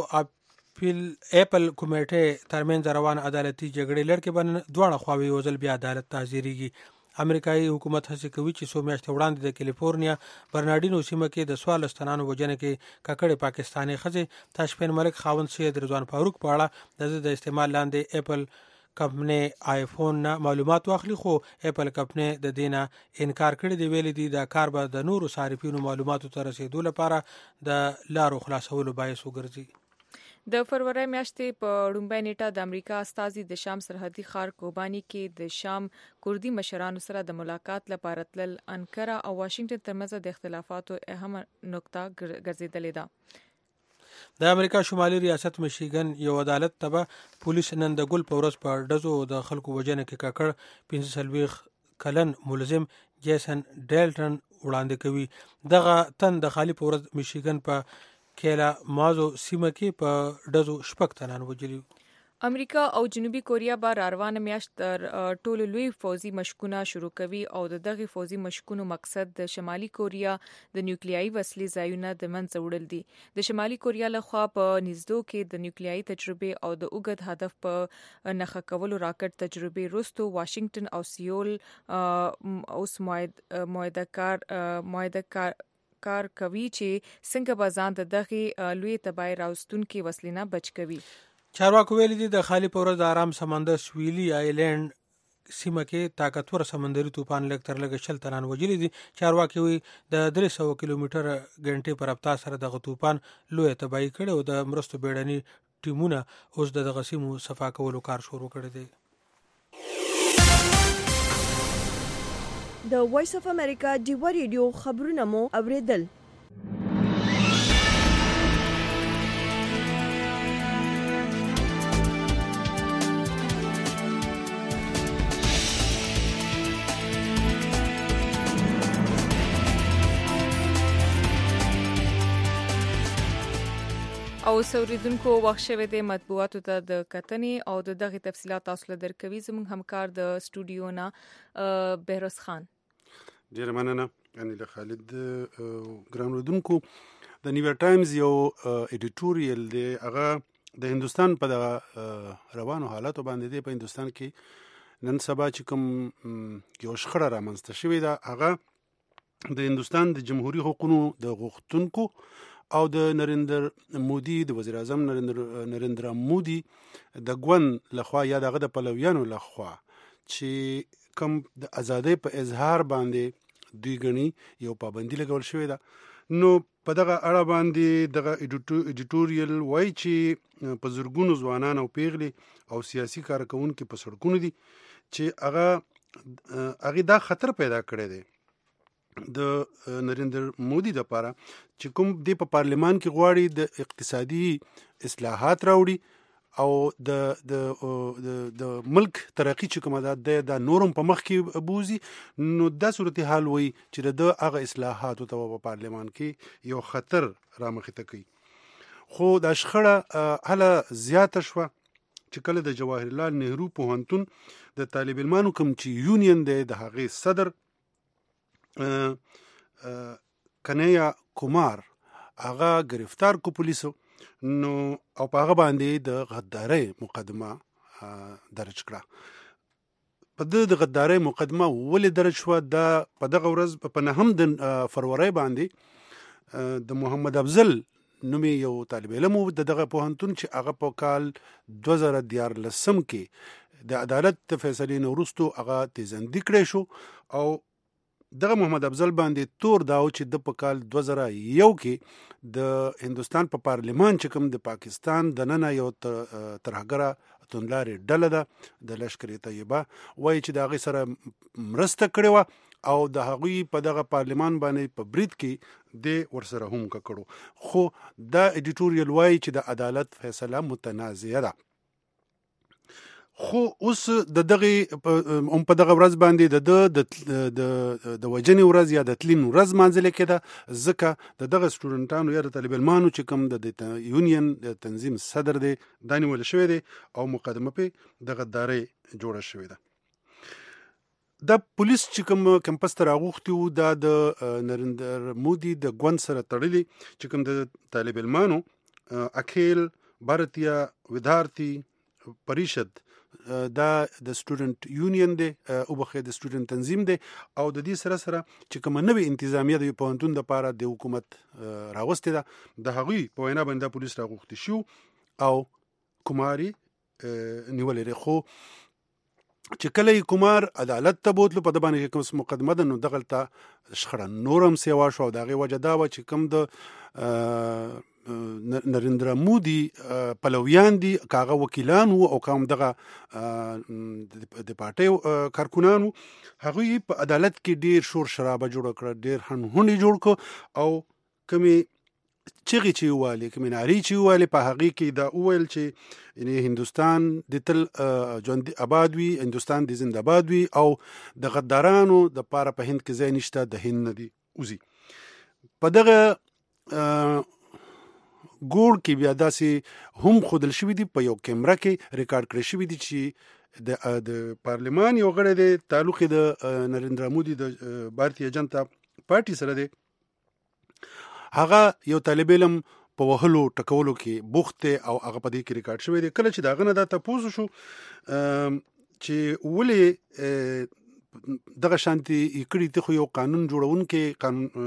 اپل کمیټه ترمنځ روان عدالتي جګړې لړ کې بن دواړه خواوې وزل بیا عدالت تعزیریږي امریکایي حکومت هڅه کوي چې 100 میاشتې وړاندې د کیلیفورنیا برنارډینو سیمه کې د سوال استنانو وجنه کې ککړې پاکستاني خځې تاشفین ملک خاوند سید رضوان فاروق په اړه د استعمال لاندې اپل کمپنی آیفون نه معلومات واخلي خو اپل کمپنی د دینه انکار کړی دی ویلي دی د کار به د نورو صارفینو معلوماتو ته رسیدو لپاره د لارو خلاصولو باعث وګرځي د فروری میاشتې په لومړۍ نیټه د امریکا استازي د شام سرحدي ښار کوبانی کې د شام کوردي مشرانو سره د ملاقات لپاره تلل. انکره او واشنگټن ترمنځ د اختلافاتو اهمه نقطه ګرځېدلې ده. د امریکا شمالي ریاست میشیګن یو عدالت ته پولیس نن د ګل په ورځ په ډزو د خلکو وژنه کې کاکړ 45 کلن ملزم جیسن ډیلټن وړاندې کوي. دغه تن د خالی په ورځ میشیګن په کیلا مازو سیمه کې په ډزو شپږ تنان وجلي. امریکا او جنوبي کوریا به راروانه میاشت تر ټولو لوی فوزي مشکونه شروع کوي او د دغه فوزي مشکونو مقصد د شمالي کوریا د نیوکلیایي وسلې ځایونه د منځه وړل دي. د شمالي کوریا لخوا په نږدو کې د نیوکلیایي تجربه او د اوږد هدف په نښه کولو راکټ تجربه وروسته واشنگټن او سیول اوس معاهده کار کوي چې څنګه به ځان د دغه لوی تبعی راوستونکي وسلې نه بچ کوي. چارواکو ویلي دي د خالی په ورځ د آرام سمندر سویلي آیلینډ سیمه کې طاقتور سمندري طوفان لږ تر لږه 40 تنان وجلي دي. چارواکي وي د 300 کیلومتر غنټې پر رفتار سره دغه طوفان لوی تبعی کړي او د مرستو بیړني ټیمونه اوس د دغه سیمو صفا کولو کار شروع کړی دی. د وایس اف امریکا ډیو ریډیو خبرونه مو اوریدل. او سوریدونکو وخت شوه د مطبوعاتو ته د کتنې او د دغه تفصيلات تاسو له درکوي. زموږ همکار د سټوډیو نه بهروز خان. ډیر مننه. یعنی له خالد ګرام ردونکو د نیو یارک ټایمز یو ایډیټوریال دی هغه د هندستان په روانو حالاتو باندې دی. په هندستان کې نن سبا چې کوم یو شخړه رامنځته شوې ده هغه د هندستان د جمهوریت حقوقو د غوښتونکو او د نریندر مودي د وزیر اعظم نریندر مودي د ګوند لخوا یا دغه د پلویانو لخوا چې کوم د ازادۍ په اظهار باندې دوی غني یو پابندي لګول شوې ده. نو په دغه اړه باندې دغه ایډیټوریال وایي چې په زرګونو ځوانان او پیغلي او سیاسي کارکونکو په سړکونو دي چې هغه دا خطر پیدا کړی دی د نریندر مودي لپاره چې کوم د پارلمان کې غواړي د اقتصادي اصلاحات راوړي او د ملک ترقی چې کومه ده د نورم په مخ کې بوزي. نو د صورتحال وي چې د هغه اصلاحات او په پارلمان کې یو خطر رامخته کوي. خو د شخړه هله زیاته شوه چې کله د جواهرلال نهرو پوهنتون د طالب علمانو کوم چې یونین دی د هغه صدر کنیا کومار هغه گرفتار کو پولیسو نو او په هغه باندې د غدارۍ مقدمه درج کړه. په د غدارۍ مقدمه ولې درج شو؟ دا په دغه ورځ په 9 د فروری باندې د محمد افضل نومي یو طالب علم دغه پوهنتون چې هغه په کال 2014 کې د عدالت فیصلې وروسته هغه تیزندې کړې شو او دغه محمد افضل باندې تور داو چې د په کال 2001 کې د هندستان په پارلمان چې کوم د پاکستان د نن یو ترهګره توندلاري ډله ده د لشکر طیبه وایي چې د هغې سره مرسته کړې وه او د هغوی په دغه پارلمان باندې په برید کې د ورسره هم کړو. خو دا ایډیټوریال وایي چې د عدالت فیصله متنازعه ده. خو اوس د دغه په دغه ورځ باندې د وجنې ورځ یا د تلین ورځ مانځل کېده ځکه دغه سټوډنټانو یا د طالب علمانو چې کوم د یونین د تنظیم صدر دی دا نیول شوی دی او مقدمه په د غدارۍ جوړه شوې ده. د پولیس چې کوم کمپس ته راغوښتي وو دا د نریندر مودي د ګوند سره تړلي چې کوم د طالب علمانو اکیل بھارتیا ودارتي پریشد دا د سټوډنټ یونین دی او بخې د سټوډنټ تنظیم دی او د دې سره سره چې کوم نوې انتظامیه د پوهنتون لپاره د حکومت راغوستې ده د هغوی په وینا باندې پولیس راغوښتي شو او کوماري نیولې لري. خو چې کله کومار عدالت ته بوتلو په د باندې کوم مقدمه ده نو دغلته شخړه نورم سیوا شو. دغه وجه دا و چې کوم د نریندرا مودي پلویان دي کاغه وکیلان او کوم دغه د پارټي کارکونانو هغه په عدالت کې ډیر شور شرابه جوړ کړ ډیر هنهونی جوړ کو او کمی چغی چې والی کمی ناری چې والی په هغه کې دا اول چې یعنی هندستان د تل ژوند آباد وي هندستان د زنده باد وي او د غدارانو د پاره په هند کې ځای نشته د هند ندي اوزي په دغه ګور کې بیا داسې هم خودل شوی دی په یو کیمرا کې ریکارډ کړی شوی دی چې د پارلمان یو غړی دی تعلق د نریندرا مودي د بھارتیه جنتا پارټي سره دی هغه یو طالب علم په وهلو ټکولو کې بوخت او هغه په دې کې ریکارډ شوی دی کله چې داغه نه دا تاسو شو چې ولې دغه شانتي یکړی ته یو قانون جوړون کې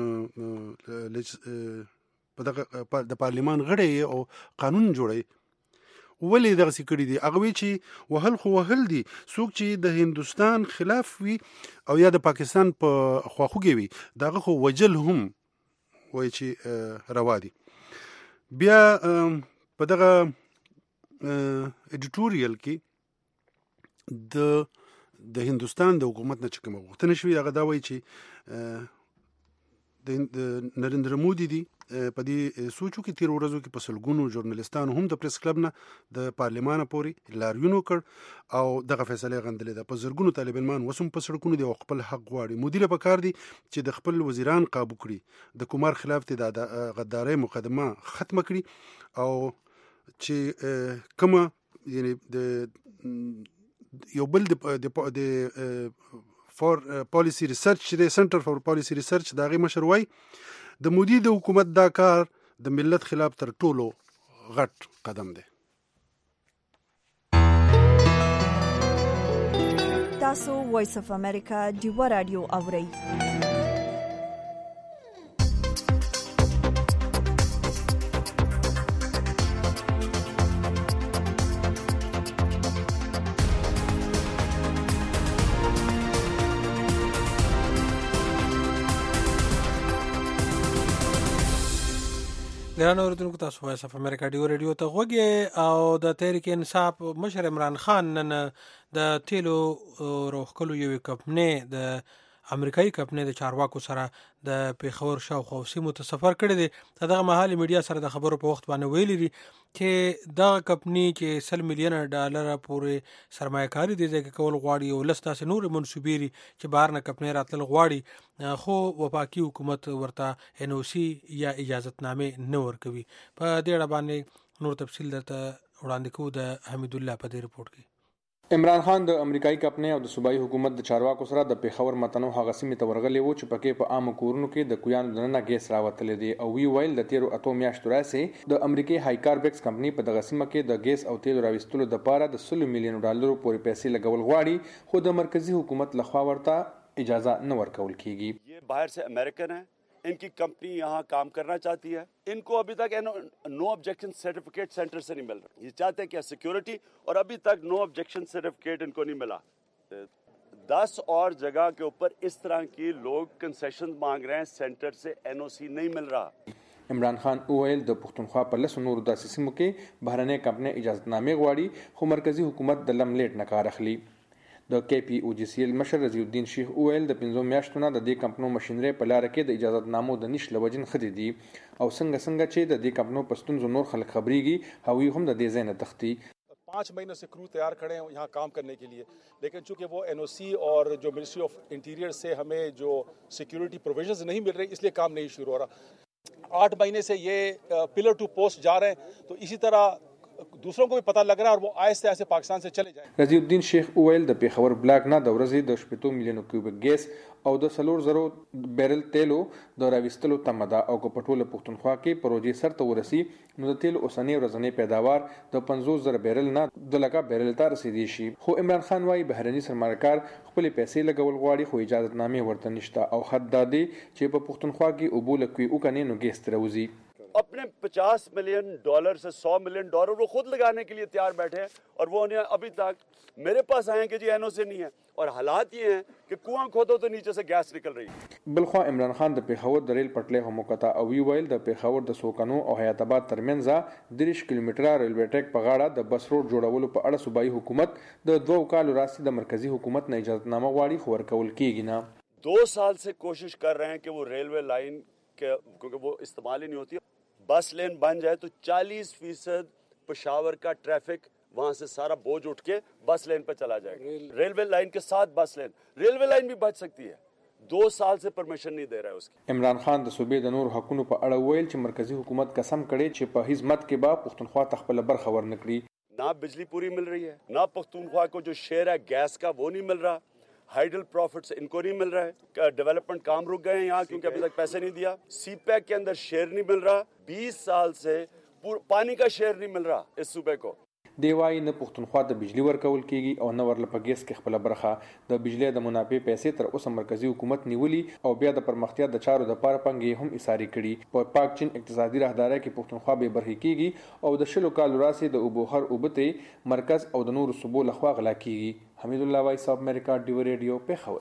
قانون په دغه د پارلمان غړی او قانون جوړي ولې دغه سکړي دي هغه چې وهل دي څوک چې د هندستان خلاف وي او یا د پاکستان په خواخوږي وي دغه خو وجل هم وای چې روا دي بیا په دغه ایډیټوریال کې د هندستان د حکومت نه چې کوم غوښتنه شوې هغه دا وایي چې د نریندرا مودي دي په دې سوچو کې تیر ورځو کې په سلګونو ژورنالیستانو هم د پریس کلب نه د پارلمان پورې لاریون وکړ او دغه فیصله غندلې ده په زرګونو طالب علمان وسم په سړکونو دی خپل حق غواړي مودي له پکار دي چې د خپل وزیران قابو کړي د کومار خلاف د غدارۍ مقدمه ختم کړي او چې کومه یعنی د یو بل د فور پالیسی ریسرچ د سنټر فور پالیسی ریسرچ دا غي مشر وای د مودي د حکومت دا کار د ملت خلاف تر ټولو غټ قدم دی تاسو وایس اف امریکا دی رادیو اورئ ګران اوریدونکو تاسو وایس اف امریکا دی رادیو ته غوږی او د تحریک انصاف مشر عمران خان نن د تیلو روخکلو یو کمپنۍ د امریکایي کمپنۍ د چارواکو سره د پیښور شاوخوا سیمو ته سفر کړی دی دغه مهال میډیا سره د خبرو په وخت باندې ویلي دي چې دا کمپنۍ چې 100 میلیون ډالر پورې سرمایه‌کاري دي ځکه کول غواړي او لسته سه نور منسوبيري چې بهر نه کمپنۍ راتل غواړي خو وفاقي حکومت ورته NOC یا اجازهتنامه نه ورکوي په دې اړه باندې نور تفصیل درته وړاندې کوو د حمید الله په دې رپورت کې عمران خان د امریکایي کمپنۍ او د صوبایي حکومت د چارواکو سره د پیښور متنو هغه سیمې ته ورغلی و چې پکې په عامو کورونو کې د کویانو دننه ګیس راوتلی دی او وی ویل د تیرو اتو میاشتو راځي د امریکایي هایکاربیکس کمپنۍ په دغه سیمه کې د ګیس او تیلو راوستلو لپاره د 100 میلیون ډالرو پورې پیسې لګول غواړي خو د مرکزی حکومت لخوا ورته اجازه نه ورکول کیږي یہ باہر سے امریکن ہے ان کی کمپنی یہاں کام کرنا چاہتی ہے ان کو ابھی تک نو آبجیکشن سرٹیفکیٹ سینٹر سے نہیں مل رہا یہ چاہتے ہیں کہ سیکیورٹی اور ابھی تک نو آبجیکشن سرٹیفکیٹ ان کو نہیں ملا 10 اور جگہ کے اوپر اس طرح کی لوگ کنسیشن مانگ رہے ہیں سینٹر سے NOC نہیں مل رہا عمران خان اویل د پښتونخوا په لسو نورو داسې سیمو کې بهرنۍ کمپنۍ اجازهتنامې غواړي خو مرکزی حکومت د لملیټ نه کار اخلي د KPOGCL مشر رضی الدین شیخ اویل د 15 میاشتو نه د دې کمپنو ماشینری په لار کې د اجازهتنامو د نشټ لوجن خدي دي او څنګه چې د دې کمپنو پښتون نور خلک خبريږي هوی هم د دې زینه تختی 5 مہینوں سے کرو تیار کھڑے ہیں یہاں کام کرنے کے لیے لیکن چونکہ وہ NOC اور جو منسٹری آف انٹیریئر سے ہمیں جو سیکیورٹی پروویژنز نہیں مل رہی اس لیے کام نہیں شروع ہو رہا 8 مہینے سے یہ پلر ٹو پوسٹ جا رہے ہیں تو اسی طرح دوسروں کو بھی پتہ لگ رہا ہے اور وہ آہستہ آہستہ پاکستان سے چلے جائیں رضی الدین شیخ اویل د پیښور بلاک نه د ورځې د 8 میلیون کیوبیک ګیس او د 400 بیرل تیلو د راوستلو تمه ده او په ټوله پښتونخوا کې پروژې سرته ورسي نو د تیلو اوسنۍ ورځنۍ پیداوار د 50000 بیرل نه د لکه بیرل ته رسیدي شي خو عمران خان وايي بهرني سرمایه‌کار خپل پیسې لګول غواړي خو اجازهتنامه ورته نشته او حد دا دی چې په پښتونخوا کې عبول کوي او کني نو ګیس تروزي अपने $50 मिलियन से $100 मिलियन वो खुद लगाने के लिए तैयार बैठे हैं और वो उन्हें अभी तक मेरे पास आए कि जी एनओसी नहीं है और हालात ये हैं कि कुआं खोदो तो नीचे से गैस निकल रही है। बलखवा इमरान खान د पेښور د ریل پټلۍ همکتا او وی ویل د पेښور د سوکنو او حیات آباد ترمنځ 30 کیلومتره ریلوی ټریک په غاړه د بس روډ جوړولو په اړه صوبایي حکومت د 2 کالو راستي د مرکزی حکومت نه اجازهنامه غواړي خو ورکول کیږي نه। 2 साल से कोशिश कर रहे हैं कि वो रेलवे लाइन के क्योंकि वो इस्तेमाल ही नहीं होती, बस लेन बन जाए तो 40% पेशावर का ट्रैफिक वहां से सारा बोझ उठ के बस लेन पर चला जाएगा। रेलवे लाइन के साथ बस लेन, रेलवे लाइन भी बच सकती है। 2 साल से परमिशन नहीं दे रहा है उसकी। عمران خان د صوبې د نور حقوقو په اړه ویل چې مرکزی حکومت قسم کړي چې په خدمت کې به پښتونخوا تخپل برخه ورنکړي। ना बिजली पूरी मिल रही है, ना पख्तूनख्वा को जो शेयर है गैस का वो नहीं मिल रहा, हाइडल प्रॉफिट्स इनको नहीं मिल रहा है, डेवलपमेंट काम रुक गए हैं यहाँ क्योंकि अभी तक पैसे नहीं दिया, सीपैक के अंदर शेयर नहीं मिल रहा, 20 साल से पानी का शेयर नहीं मिल रहा इस सूबे को। دیوای نه پښتونخوا د بجلی ورکول کیږي او نه ورل په ګیس کې خپل برخه د بجلی د منابع پیسې تر اوسه مرکزی حکومت نیولي او بیا د پرمختیا د چارو د پاره پنګي هم اساری کړي په پاک چین اقتصادي راهداري کې پښتونخوا به برخه کیږي او د شلو کال راسي د اوبوهر اوبته مرکز او د نور صوبو لخوا غلا کیږي۔ حمید الله وایس اف امریکا ډیو ریډیو پیښور۔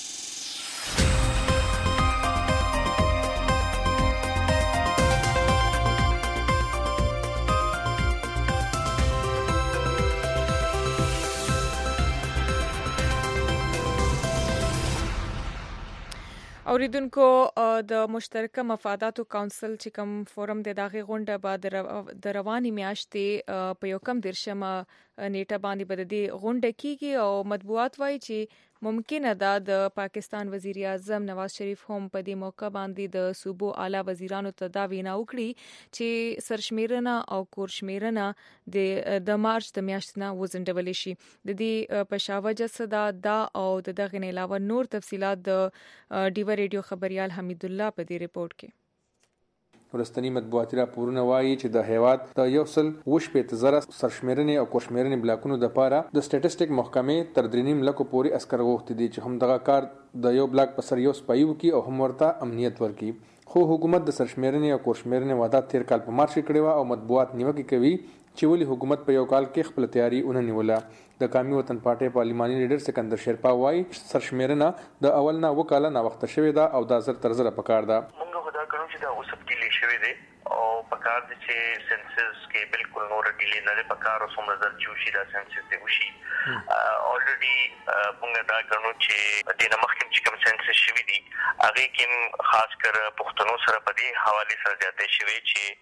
اوریدونکو د مشترکه مفاداتو کونسل چې کوم فورم د داغه غونډه بعد د رواني میاشتې په یو کم درشمه نیټه باندې بد دي غونډه کیږي او مطبوعات وایي چې ممکنه ده د پاکستان وزیر اعظم نواز شریف هم په دې موقع باندې د صوبو اعلی وزیرانو ته دا وینا وکړي چې سرشمیرنه او کورشمیرنه د مارچ د میاشتې نه وزندول شي۔ د دې پښاوجه صدا دا او دغه نه علاوه نور تفصيلات د ډیو ریډیو خبريال حمید الله په دې ریپورت کې۔ ورستنی مطبوعاتي راپورونه وایي چې د هیواد د 1.15 سرشمیرنې او کورشمیرنې بلاکونو د پاره د سټیټسټیک محکمې تر 3.5 لکو پورې عسكر غوښتي دي چې هم دغه کار د یو بلاک په سر یو سپایو کې او هم ورته امنیت ورکي، خو حکومت د سرشمیرنې او کورشمیرنې وعده تیر کال په مارچ کې کړې و او مطبوعات نیوکه کوي چې ولې حکومت په یو کال کې خپل تیاری ونه نیوله۔ د قومي وطن پارټي پارلماني لیډر سکندر شیرپا وایي سرشمیرنه د اول نه وکاله نه وخت شوې ده او د زر تر زر پکار ده۔ دا اوس ډیلی شوی دی او پکار دي چې سنسس کې بالکل نور ډیلی نه پکار او څومره ځل چې دا سنسس دی وشي already موږ دا کړو چې د نمخکم چې کوم سنسس شوی دی هغه کې خاص کر پښتنو سره په دې حواله سره زیاتې شوی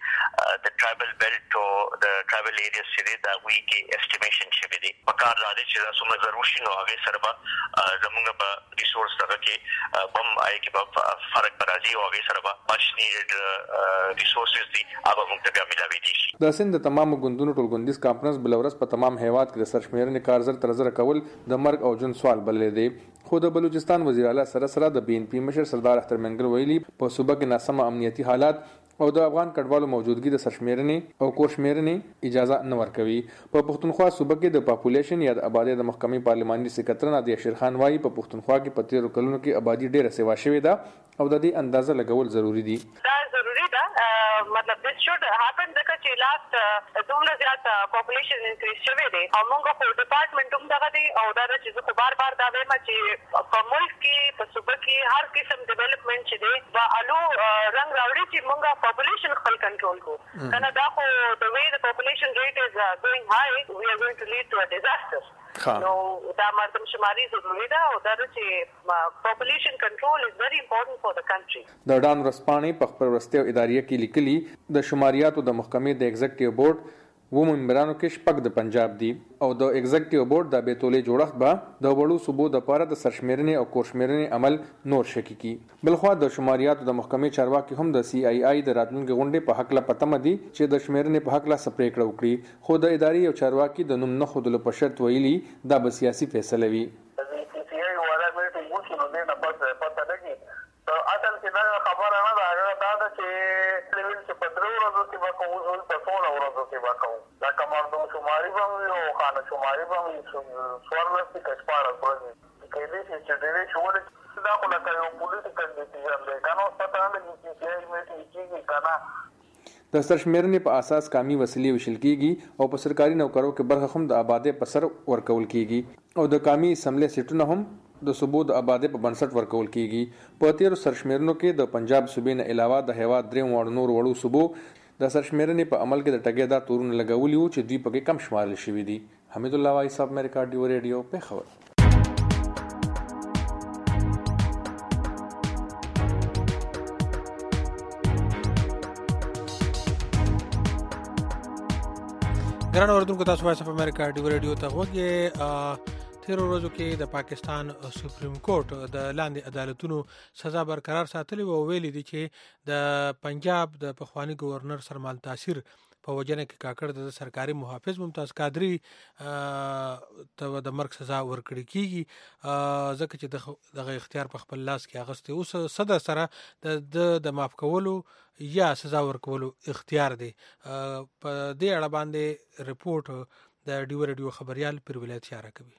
چې د ټرایبل بیلټ او د ټرایبل ایریاز چې دا وی کې اسټیمیشن شوی دی پکار دا چې دا څومره ضروري شي نو هغه سره به زموږ په ریسورس هغه کې بم آی کې په فرق راځي او هغه سره به much needed resources دي هغه موږ ته ملاوي دي شي۔ د سند تمام ګوندونو ټولګوندیز کانفرنس بلورس په تمام هیواد کې د سرشمیرنې کار زر تر زر کول د مرګ او جون سوال بللې دی، خو د بلوچستان وزیر اعلی سره د بی ان پی مشر سردار اختر منګل ویلي په صوبه کې ناسم امنیتي حالات او د افغان کډوالو موجودګي د سرشمیرنې او کورشمیرنې اجازه نه ورکوي۔ په پښتونخوا صوبه کې د پاپولیشن یا د آبادی د محکمې پارلماني سکرټر نادیه شیرخان وایي په پښتونخوا کې په 13 کلونو کې آبادی ډیره سیوا شوې ده او د دې اندازه لګول ضروری دي۔ دا ضروری ده مطلب this should happen ځکه چې لاست دومره زیات پاپولیشن انکریز شوی دی او موږ په ډپارټمنټ هم دغه دی او دا چې زه بار دا وایم چې په ملک کې په صوبه کې هر قسم ډیولپمنٹ چې دی با الو رنگ راوړي چې موږ پاپولیشن خپل کنټرول کو کنه دا خو the way the population rate is going high we are going to lead to a disaster نو دا مردم شماري ضروري ده او دا چې population control is very important for the country۔ د ډان رسپانې په خپل ورستیو اداریه کې لیکلي د شماریاتو د محکمې د ایگزیکټیو بورډ و ممبرانو کې شپږ د پنجاب دي او د ایگزیکټیو بورډ د بیتولې جوړښت به د وړو صوبو د پاره د سرشمیرنې او کورشمیرنې عمل نور شکی کی۔ بلخوا د شماریاتو د محکمې چارواکي هم د سی آی آی د راتلونکو غونډې په حق لا پته مدي چې د شمیرنې په حق لا سپریکړه وکړي، خو د اداري او چارواکي د نوم نه خودلو په شرط ویلي دا به سیاسي فیصله وي۔ اصل کې دا خبره نه ده، هغه دا ده چې لیول چې په 3 ورځو کې به کوو ټول په 16 ورځو کې به کوو دا کمردم شماري به وي او خانه شماري به وي څوارلس کې شپاړس ورځې کېدای شي چې ډېرې شي ولې دا خو لکه یو پولیټیکل ډیسیژن دی که نه اوس پته نه لګي چې میټینګ کېږي که نه د سرشمیرنې په اساس کامي وسیلې وشل کیږي او په سرکاري نوکرو کې برخه هم د آبادې په سر ورکول کیږي او د کامي اسمبلی سیټونه هم د صوبو د آبادې په بنسټ ورکول کیږي. په تیرو سرشمیرنو کې د پنجاب صوبې نه علاوه د هیواد درې نور وړو صوبو د سرشمیرنې په عمل کې د ټګۍ دا تورونه لګولي وو چې دوی پکې کم شمارل شوي دي. حمید الله وای صاحب امریکا ډیو ریډیو پیښور. ګران اوردونکو تاسو وایس اف امریکا ډیو ریډیو ته وګورئ. تیرو ورځو کې د پاکستان سپریم کورټ د لاندې عدالتونو سزا برقرار ساتلې او ویلي دي چې د پنجاب د پخوانی گورنر سرمال تاثیر په وجنه کې کاکړ د سرکاري محافظ ممتاز قادری ته د مرګ سزا ورکړي کیږي ځکه چې دغه اختیار په خپل لاس کې اغسته اوس صدر سره د معاف کولو یا سزا ورکولو اختیار دی. په دې اړه باندې ریپورت د ډیو ریډیو خبريال پر ولایت شاره کوي.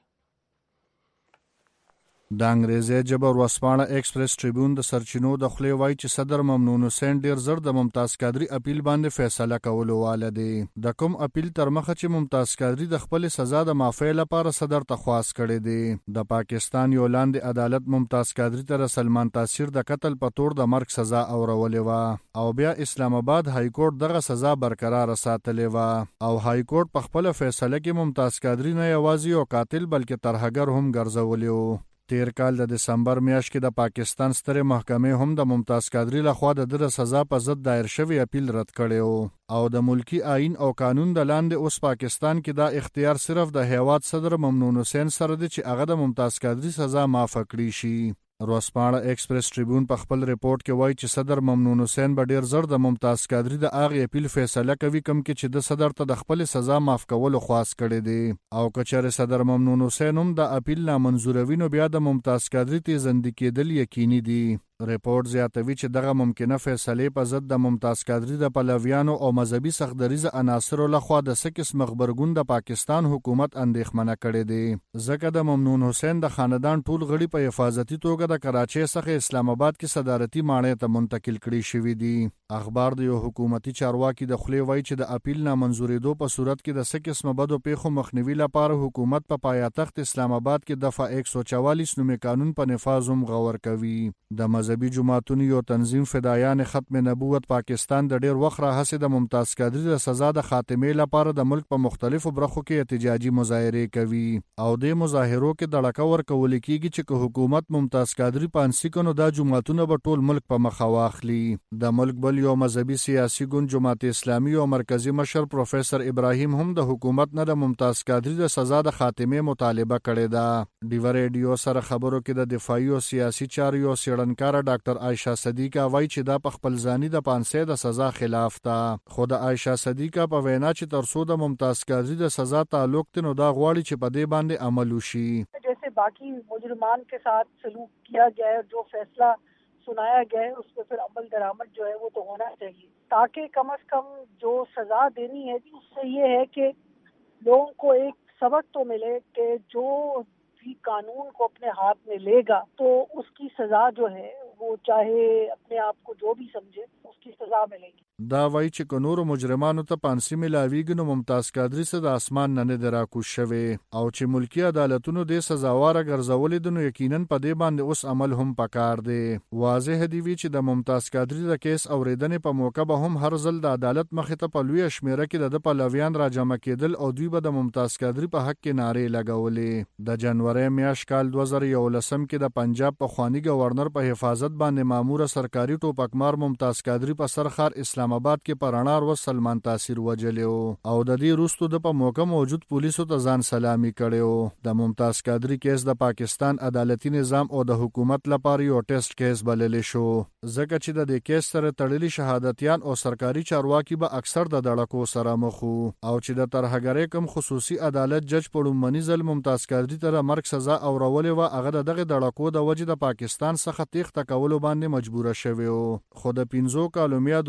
د انګریزي جبر ورځپاڼه ایکسپریس ټریبیون د سرچینو د خولې وایي چې صدر ممنون حسین ډیر زر د ممتاز قادری اپیل باندې فیصله کولو واله دی. د کوم اپیل تر مخه چې ممتاز قادری د خپل سزا د معافی لپاره صدر ته خواست کړی دی. د پاکستان یو لاندې عدالت ممتاز قادری ته سلمان تاثیر د قتل په تور د مرګ سزا اورولې و او بیا اسلام آباد های کورټ دغه سزا برقرار ساتلې و او های کورټ په خپل فیصله کې ممتاز قادری نه یوازې یو قاتل بلکې ترهګر هم ګرځولې و. تیر کال د دسمبر میاشت کې د پاکستان ستره محکمې هم د ممتاز قادری لخوا د سزا په ضد دایر شوی اپیل رد کړی او د ملکی آئین او قانون د لاندې اوس پاکستان کې دا اختیار صرف د هیواد صدر ممنون حسین سره دی چې هغه د ممتاز قادری سزا معاف کړي شي. ورځپاڼه ایکسپریس ټریبیون په خپل ریپورت کې وایي چې صدر ممنون حسین به ډیر زر د ممتاز قادری د هغه اپیل فیصله کوي کوم کې چې د صدر ته د خپل سزا معاف کولو خواست کړی دی او کچره صدر ممنون حسین هم د اپیل نامنظوروي نو بیا د ممتاز قادری تیزندې کېدل یقیني دي. ریپورت زیاتوي چې دغه ممکنه فیصله په ضد د ممتاز قادری د پلویانو او مذهبي سختدریزه عناصرو لخوا د سکس مخبرګون د پاکستان حکومت اندېښمنه کړې دي ځکه د ممنون حسین د خاندان ټول غړي په حفاظتي توګه د کراچۍ څخه اسلام آباد کې صدارتي ماڼۍ ته منتقل کړي شوي دي. اخبار د یو حکومتي چارواکي د خولې وایي چې د اپیل نامنظورېدو په صورت کې د سکس مبادو پیښو مخنیوي لپاره حکومت په پایتخت اسلام آباد کې دفعه 144 نومي قانون په نفاذ هم غور کوي. د مذهبي جماعتونو یو تنظیم فدایان ختم نبوت پاکستان د ډیر وخت راهیسې د ممتاز قادری د سزا د خاتمې لپاره د ملک په مختلفو برخو کې احتجاجي مظاهرې کوي او د مظاهرو کې دړکه ورکول کیږي چې حکومت ممتاز قادری پانسي کنو د جماعتونو په ټول ملک په مخ واخلي. د ملک بل یو مذهبي سیاسي ګوند جماعت اسلامي او مرکزی مشر پروفیسر ابراهیم هم د حکومت نه د ممتاز قادری د سزا د خاتمې مطالبه کړې ده. ډیو ریډیو سره خبرو کې د دفاعي او سیاسي چارو سیړنکار ډاکټر عائشہ صدیقہ وایي چې دا په خپل ځاني د پانسي د سزا خلاف ده. خو د عائشہ صدیقہ په وینا چې ترڅو د ممتاز قادری د سزا تعلق تنو دا غواړي چې په دې باندې عمل وشي. جیسے باقی مجرمان کے ساتھ سلوک کیا گیا ہے جو فیصلہ سنایا گیا ہے اس پہ پھر عمل درآمد جو ہے وہ تو ہونا چاہیے تاکہ کم از کم جو سزا دینی ہے اس سے یہ ہے کہ لوگوں کو ایک سبق تو ملے کہ جو بھی قانون کو اپنے ہاتھ میں لے گا تو اس کی سزا جو ہے وہ چاہے اپنے آپ کو جو بھی سمجھے اس کی سزا ملے گی. دا وایي چې که نورو مجرمانو ته پانسي ملاویږي نو ممتاز قادری څه د اسمان نه نه راکوز شوی او چې ملکی عدالتونو د سزاواره ګرځولې د نو یقینا په دې باندې اوس عمل هم پکار دی. واضح دی وی چې د ممتاز قادری د کیس اوریدنې په موقع به هم هر ځل د عدالت مخې ته په لوی شمیره کې د پلویان را جمع کېدل او دوی به د ممتاز قادری په حق کې نارې لګولې. د جنوري میاشت کال 2011 کې د پنجاب په خوانی گورنر په حفاظت باندې مامور سرکاري ټوپکمار ممتاز قادری په سرخار اسلام آباد کې پرانار و سلمان تاثیر وجلیو او د دې وروسته د په موقع موجود پولیسو ته ځان سلامي کړو. د ممتاز قادری کیس د پاکستان عدالتي نظام او د حکومت لپاره یو ټیسټ کیس بلل شو ځکه چې د دې کیس سره تړلي شهادتيان او سرکاري چارواکي به اکثر د دړکو سره مخ او چې د ترهګرۍ کوم خصوصي عدالت جج پړومنی ځل ممتاز قادری ته مرګ سزا اورولې و هغه دغه دړکو د وجې د پاکستان څخه تیښته کولو باندې مجبور شوی خو د 15 کالو میاد وروسته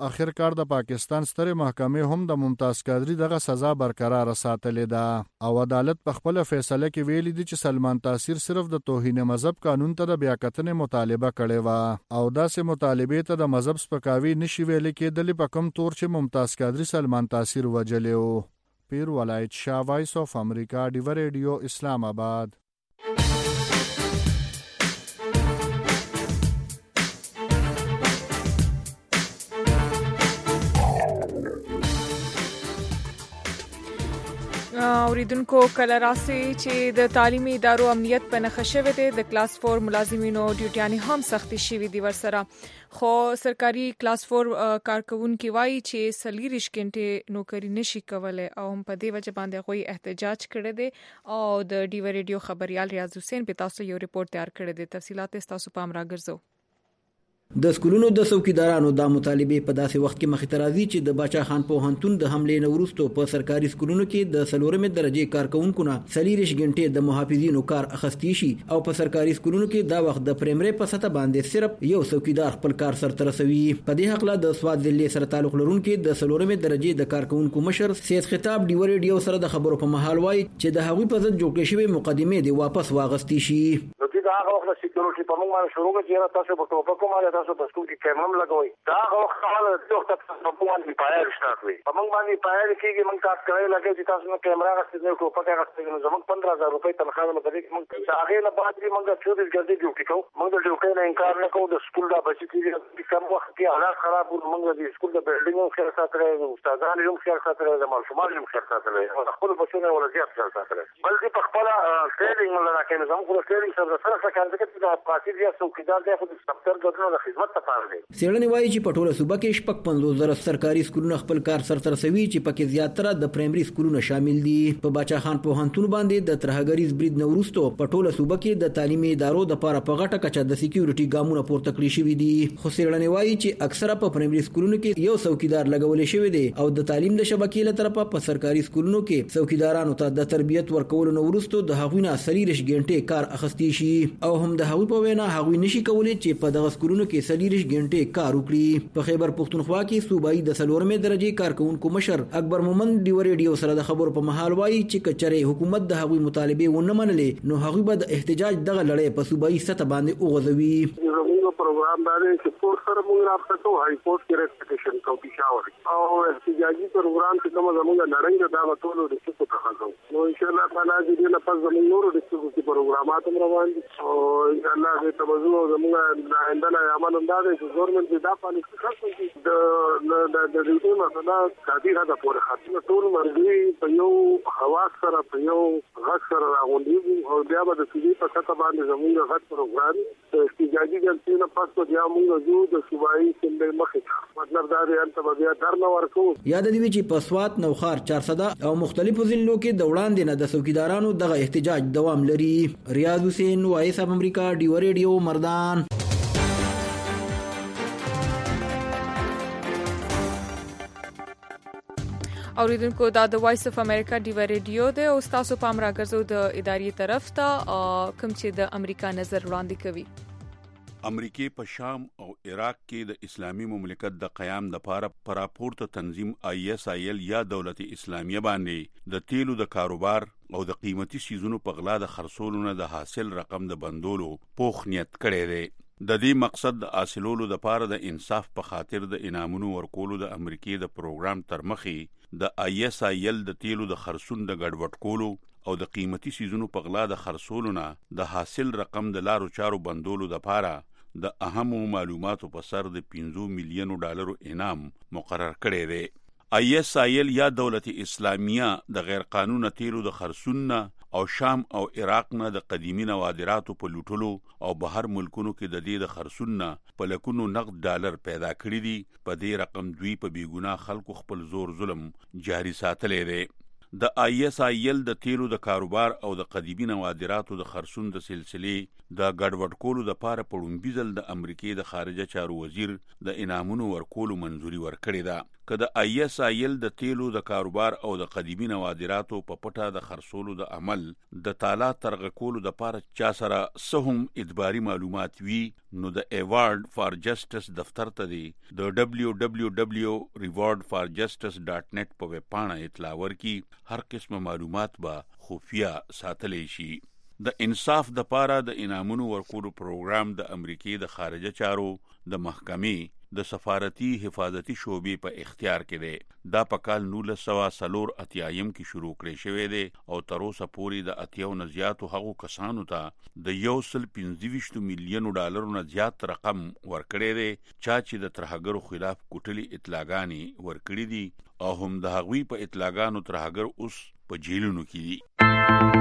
اخر کار د پاکستان ستره محکمې هم د ممتاز قادری دغه سزا برقرار ساتلې ده او عدالت په خپل فیصله کې ویلي دي چې سلمان تاثیر صرف د توهین مذهب قانون ته د بیاکتنې مطالبه کړې و او داسې مطالبه ته د مذهب سپکاوي نشي ویل کېدلی په کوم تور چې ممتاز قادری سلمان تاثیر وجلو. پیر ولایت شاه، وایس اف امریکا، ډیو ریډیو، اسلام آباد. اوریدونکو کله راسي چې د تعلیمي ادارو امنیت په نښه شوی دی. د کلاس 4 ملازمینو ډیوټیانې هم سختي شوي دي ورسره، خو سرکاري کلاس 4 کارکونکي وایي چې 40 غنټې نوکری نشي کولای او هم په دې وجه باندې غوي احتجاج کړی دی. او د ډیو ریډیو خبريال ریاض حسین په تاسو یو ریپورت تیار کړی دی. تفصيلات تاسو پام راګرځو. د سکولونو د څوکیدارانو د مطالبه په داسې وخت کې مخې ته راځي چې د باچا خان پوهنتون د حملې نه وروسته په سرکاري سکولونو کې د 4مې درجه کارکونکو نه 40 غنټې د محافظینو کار اخیستی شي او په سرکاري سکولونو کې دا وخت د پرایمري په سطح باندې صرف یو څوکیدار خپل کار سرته رسوي. په دې حق له د سواد ضلع سره تعلق لرونکي د 4مې درجه د کارکونکو مشر سید خطاب ډیو ریډیو سره د خبرو په محل وایي چې د هغوی په ضد جوړ کړي شوی مقدمه دی واپس واغستی شي. دا هغه وخت سکیورټي په موږ باندې شروع کړي چې تاسو په ټوپکو باندې تاسو په سکول کې کیمرم لګوي. دا هغه وخت هغه د وخت په موږ باندې پایل شټ وي. په موږ باندې پایل کېږي موږ تاسو کوي لګي چې تاسو نو کیمرا غوښتي نو ټوپک غوښتي نو زموږ 15000 روپۍ تنخواه نه بدې موږ هغه نه بعد موږ 24 غنټې ډیوټي کوو. موږ د ډیوټي نه انکار نه کوو. د سکول دا بچی چې کم وخت کې حالات خراب وو موږ د سکول د بلډینګ خیر ساتره استادان هم خیر ساتره د مالشمال هم خیر ساتره او خپل بچونه ولا زیات خیر ساتره بلکې په خپل ټریډینګ ولا کې زموږ خپل ټریډینګ سره کار کوي. دا پاتې بیا څوکیدار دی خو د سپټر غوډنو د خدمت لپاره دی. سیړنی وایي چې په ټوله صوبه کې شپږ 50,000 سرکاري سکولونه خپل کار سرته رسوي چې پکې زیاتره د پرایمري سکولونه شامل دي. په باچا خان پوهنتون باندې د ترهګریز برید نه وروسته په ټوله صوبه کې د تعلیمي ادارو د لپاره په غټه کچه د سکیورټي ګامونه پورته کړی شوی دي. خو سیړنی وایي چې اکثره په پرایمري سکولونو کې یو څوکیدار لګول شوی دی او د تعلیم د شبکې له طرفه په سرکاري سکولونو کې څوکیدارانو ته د تربیت ورکولو نه وروسته د هغوی نه 40 غنټې کار اخیستی شي او هم د هغوی په وینا هغوی نشي کولای چې په دغه سکولونو کې 40 غنټې کار وکړي. په خیبر پختونخوا کې صوبایي د 4مې درجه کارکونکو مشر اکبر مومند ډیو ریډیو سره د خبرو په محل وایي چې کچره حکومت د هغوی مطالبه ونه منلې نو هغوی به د احتجاج دغه لړۍ په صوبایي سطح باندې وغځوي. زموږ پروګرام باندې چې کورس سره موږ رابطه کوو های کورس کې ریپټیشن کوو پېښور او احتجاجي پروګرام چې کوم زموږ نړۍ دا ټول د څه څه ښه نو ان شاء الله تعالی دې نه پس زموږ نور د څه پروګرامات هم روان دي او ان شاء الله دې توجه زموږ آینده عمل انداز چې گورنمنت دا پالیسي خاصه د دې مسله کافي هدا پورې خاطر ټول مرګي په یو حواس سره په یو غږ سره راغونډي او بیا به د سړي په سطح باندې زموږ غږ پروګرام احتجاجي جلسې نه پس بیا موږ زو د صوبایي سیمې مخې مطلب دا دی انت بیا درنه ورکو. یاد دی چې په سوات نوخار 400 او مختلفو ضلعو کې د وړاندې نه د څوکیدارانو دغه احتجاج دوام لري. ریاض حسین، وایس اف امریکا، ډیو ریډیو، مردان. اوریدونکو دا د وایس اف امریکا ډیو ریډیو دی او تاسو پام راګرځو د اداري طرف ته کوم چې د امریکا نظر وړاندې کوي. امریکای په شام او عراق کې د اسلامي مملکت د قیام لپاره پراپورته تنظیم ISIL یا دولت اسلامیه باندې د تیلو د کاروبار او د قیمتي شیزونو په غلا د خرڅولو نه د حاصل رقم د بندولو پوخ نیت کړی دی. د دې مقصد د حاصلولو لپاره د انصاف په خاطر د انعامونو ورکولو د امریکای د پروګرام تر مخې د ISIL د تیلو د خرڅون د ګډوډ کولو او د قیمتي شیزونو په غلا د خرڅولو نه د حاصل رقم د لارو چارو بندولو لپاره د اهمو معلوماتو په سر د 15 میلیونو ډالرو انعام مقرر کړی دی. ISIL یا دولت اسلامیه د غیر قانوني تیلو د خرڅون او شام او عراق نه د قدیمی نوادراتو په لوټلو او بهر ملکونو کې د دې د خرڅون په لکونو نقد ډالر پیدا کړی دي. په دې رقم دوی په بیګناه خلکو خپل زور ظلم جاری ساتلې دی. د ISIL د تیلو د کاروبار او د قدیمی نوادراتو د خرڅون د سلسلې د ګډوډ کولو د لپاره په لومړي ځل د امریکای د خارجه چارو وزیر د انعامونو ورکولو منځوري ورکړې ده. که د ISIL د تیلو د کاروبار او د قدیمی نوادراتو په پټه د خرڅولو د عمل د تالا ترغه کولو د پاره چا سره سهم ادباري معلومات وی نو د ایوارد فار جسټس دفتر ته دی د www.rewardforjustice.net په ویب پاڼه اطلاع ورکي هر قسمه معلومات به خفیه ساتلې شي. د انصاف د پاره د انعامونو ورکولو پروګرام د امریکای د خارجه چارو د محکمې د سفارتي حفاظتي شعبې په اختیار کې دی. دا په کال 1984 کې شروع کړی شوی دی او تر اوسه پورې د 80 نه زیاتو هغو کسانو ته د $125 میلیون نه زیات رقم ورکړی دی چې د ترهګرو خلاف کوټلي اطلاعګانې ورکړي دي او هم د هغوی په اطلاعګانو ترهګر اوس په جیلونو کې دي.